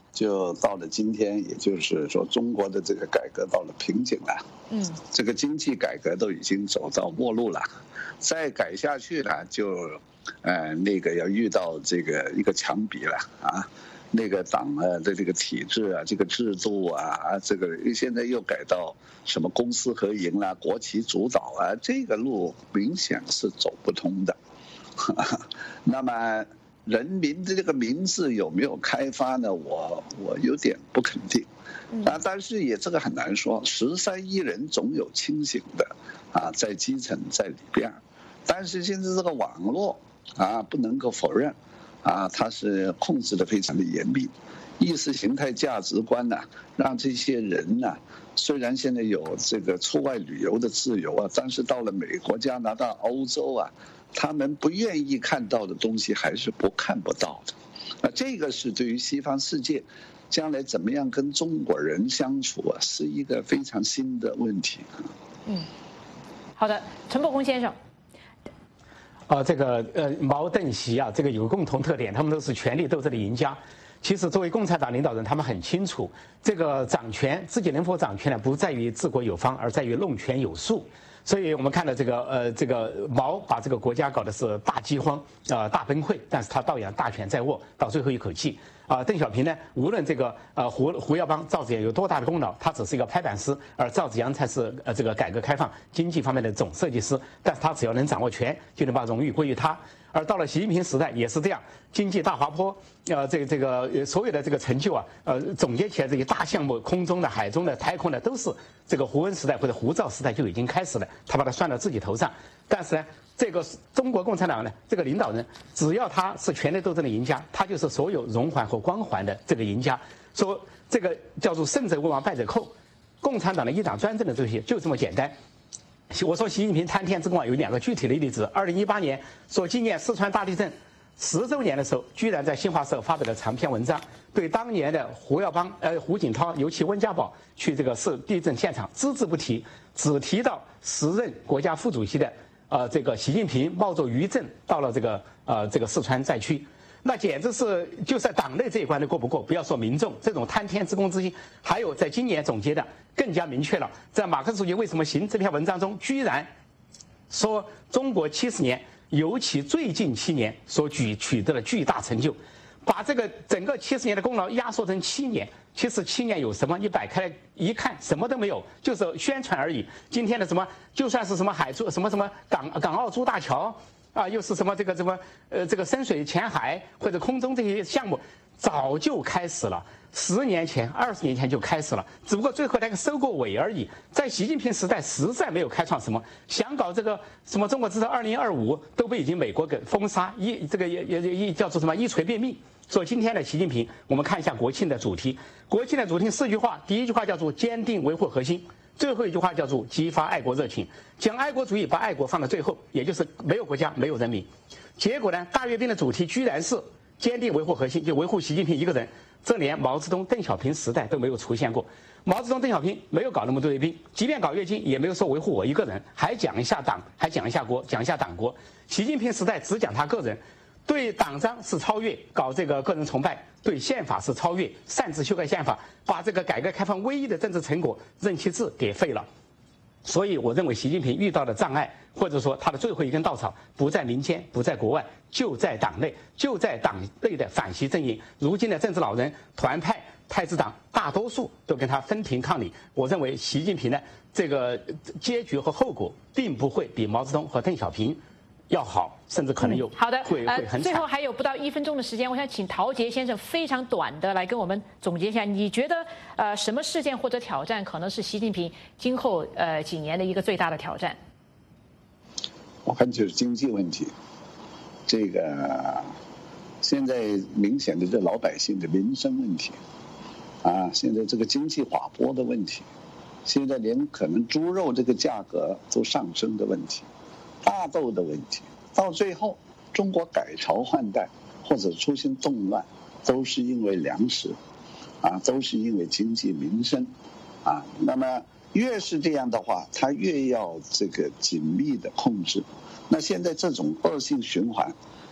Speaker 3: 就到了今天，也就是说中国的这个改革到了瓶颈了。这个经济改革都已经走到末路了，再改下去呢，就那个要遇到这个一个墙壁了啊。那个党的这个体制啊，这个制度啊，这个现在又改到什么公私合营啦、国企主导啊，这个路明显是走不通的。那么人民的这个民智有没有开发呢？我有点不肯定。但是也这个很难说，13亿人总有清醒的啊，在基层在里边。但是现在这个网络啊，不能够否认。它是控制的非常的严密，意识形态价值观呢，让这些人呢，虽然现在有这个出外旅游的自由啊，但是到了美国、加拿大、欧洲啊，他们不愿意看到的东西还是看不到的。这个是对于西方世界将来怎么样跟中国人相处啊，是一个非常新的问题。
Speaker 1: 好的，陈伯宏先生。
Speaker 4: 这个毛邓习啊，这个有个共同特点，他们都是权力斗争的赢家。其实作为共产党领导人，他们很清楚，这个掌权自己能否掌权呢，不在于治国有方，而在于弄权有术。所以我们看到这个毛把这个国家搞的是大饥荒大崩溃，但是他照样大权在握到最后一口气。邓小平呢，无论这个胡耀邦、赵紫阳有多大的功劳，他只是一个拍板师，而赵紫阳才是这个改革开放经济方面的总设计师。但是他只要能掌握权，就能把荣誉归于他。而到了习近平时代也是这样，经济大滑坡，这个所有的这个成就啊，总结起来这些大项目，空中的、海中的、太空的，都是这个胡温时代或者胡赵时代就已经开始了，他把它算到自己头上。但是呢，这个中国共产党呢，这个领导人，只要他是权力斗争的赢家，他就是所有荣环和光环的这个赢家。说这个叫做胜者为王，败者寇。共产党的一党专政的东西就这么简单。我说习近平贪天之功有2个具体的例子。2018年说纪念四川大地震10周年的时候，居然在新华社发表了长篇文章，对当年的胡耀邦、胡锦涛，尤其温家宝去这个地震现场只字不提，只提到时任国家副主席的这个习近平冒着余震到了这个四川灾区。那简直是就在党内这一关都过不过，不要说民众这种贪天之功之心。还有在今年总结的更加明确了，在马克思主义为什么行这篇文章中，居然说中国70年，尤其最近7年所取得了巨大成就，把这个整个70年的功劳压缩成7年。其实7年有什么？你摆开来一看，什么都没有，就是宣传而已。今天的什么，就算是什么海珠什么港澳珠大桥。又是什么这个深水浅海或者空中这些项目，早就开始了，10年前、20年前就开始了，只不过最后那个收过尾而已。在习近平时代实在没有开创什么，想搞这个什么中国制造2025都被已经美国给封杀，也叫做什么一锤便秘。所以今天的习近平，我们看一下国庆的主题。国庆的主题4句话，第一句话叫做坚定维护核心。最后一句话叫做激发爱国热情，讲爱国主义，把爱国放到最后，也就是没有国家，没有人民。结果呢，大阅兵的主题居然是坚定维护核心，就维护习近平一个人。这连毛泽东、邓小平时代都没有出现过。毛泽东、邓小平没有搞那么多阅兵，即便搞阅兵，也没有说维护我一个人，还讲一下党，还讲一下国，讲一下党国。习近平时代只讲他个人。对党章是超越，搞这个个人崇拜；对宪法是超越，擅自修改宪法，把这个改革开放唯一的政治成果任期制给废了。所以我认为习近平遇到的障碍，或者说他的最后一根稻草，不在民间，不在国外，就在党内，就在党内的反习阵营。如今的政治老人、团派、太子党，大多数都跟他分庭抗礼。我认为习近平的这个结局和后果，并不会比毛泽东和邓小平要好，甚至可能有
Speaker 1: 好的
Speaker 4: 会很惨。
Speaker 1: 最后还有不到1分钟的时间，我想请陶杰先生非常短的来跟我们总结一下，你觉得什么事件或者挑战可能是习近平今后几年的一个最大的挑战？
Speaker 3: 我看就是经济问题，这个现在明显的这老百姓的民生问题，现在这个经济滑坡的问题，现在连可能猪肉这个价格都上升的问题。大豆的问题，到最后中国改朝换代或者出现动乱，都是因为粮食，都是因为经济民生，那么越是这样的话，它越要这个紧密的控制。那现在这种恶性循环，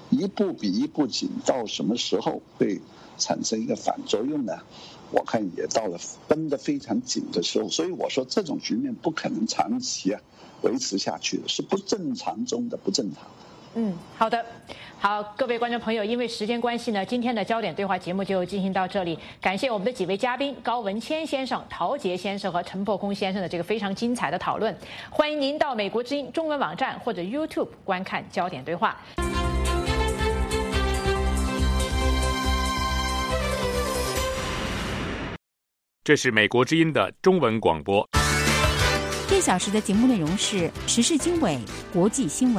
Speaker 3: 一步比一步紧，到什么时候会产生一个反作用呢？我看也到了绷得非常紧的时候，所以我说这种局面不可能长期维持下去的，是不正常中的不正常。
Speaker 1: 好的，好，各位观众朋友，因为时间关系呢，今天的焦点对话节目就进行到这里。感谢我们的几位嘉宾高文谦先生、陶杰先生和陈破空先生的这个非常精彩的讨论。欢迎您到美国之音中文网站或者 YouTube 观看焦点对话。
Speaker 16: 这是美国之音的中文广播。
Speaker 17: 1小时的节目内容是时事经纬、国际新闻。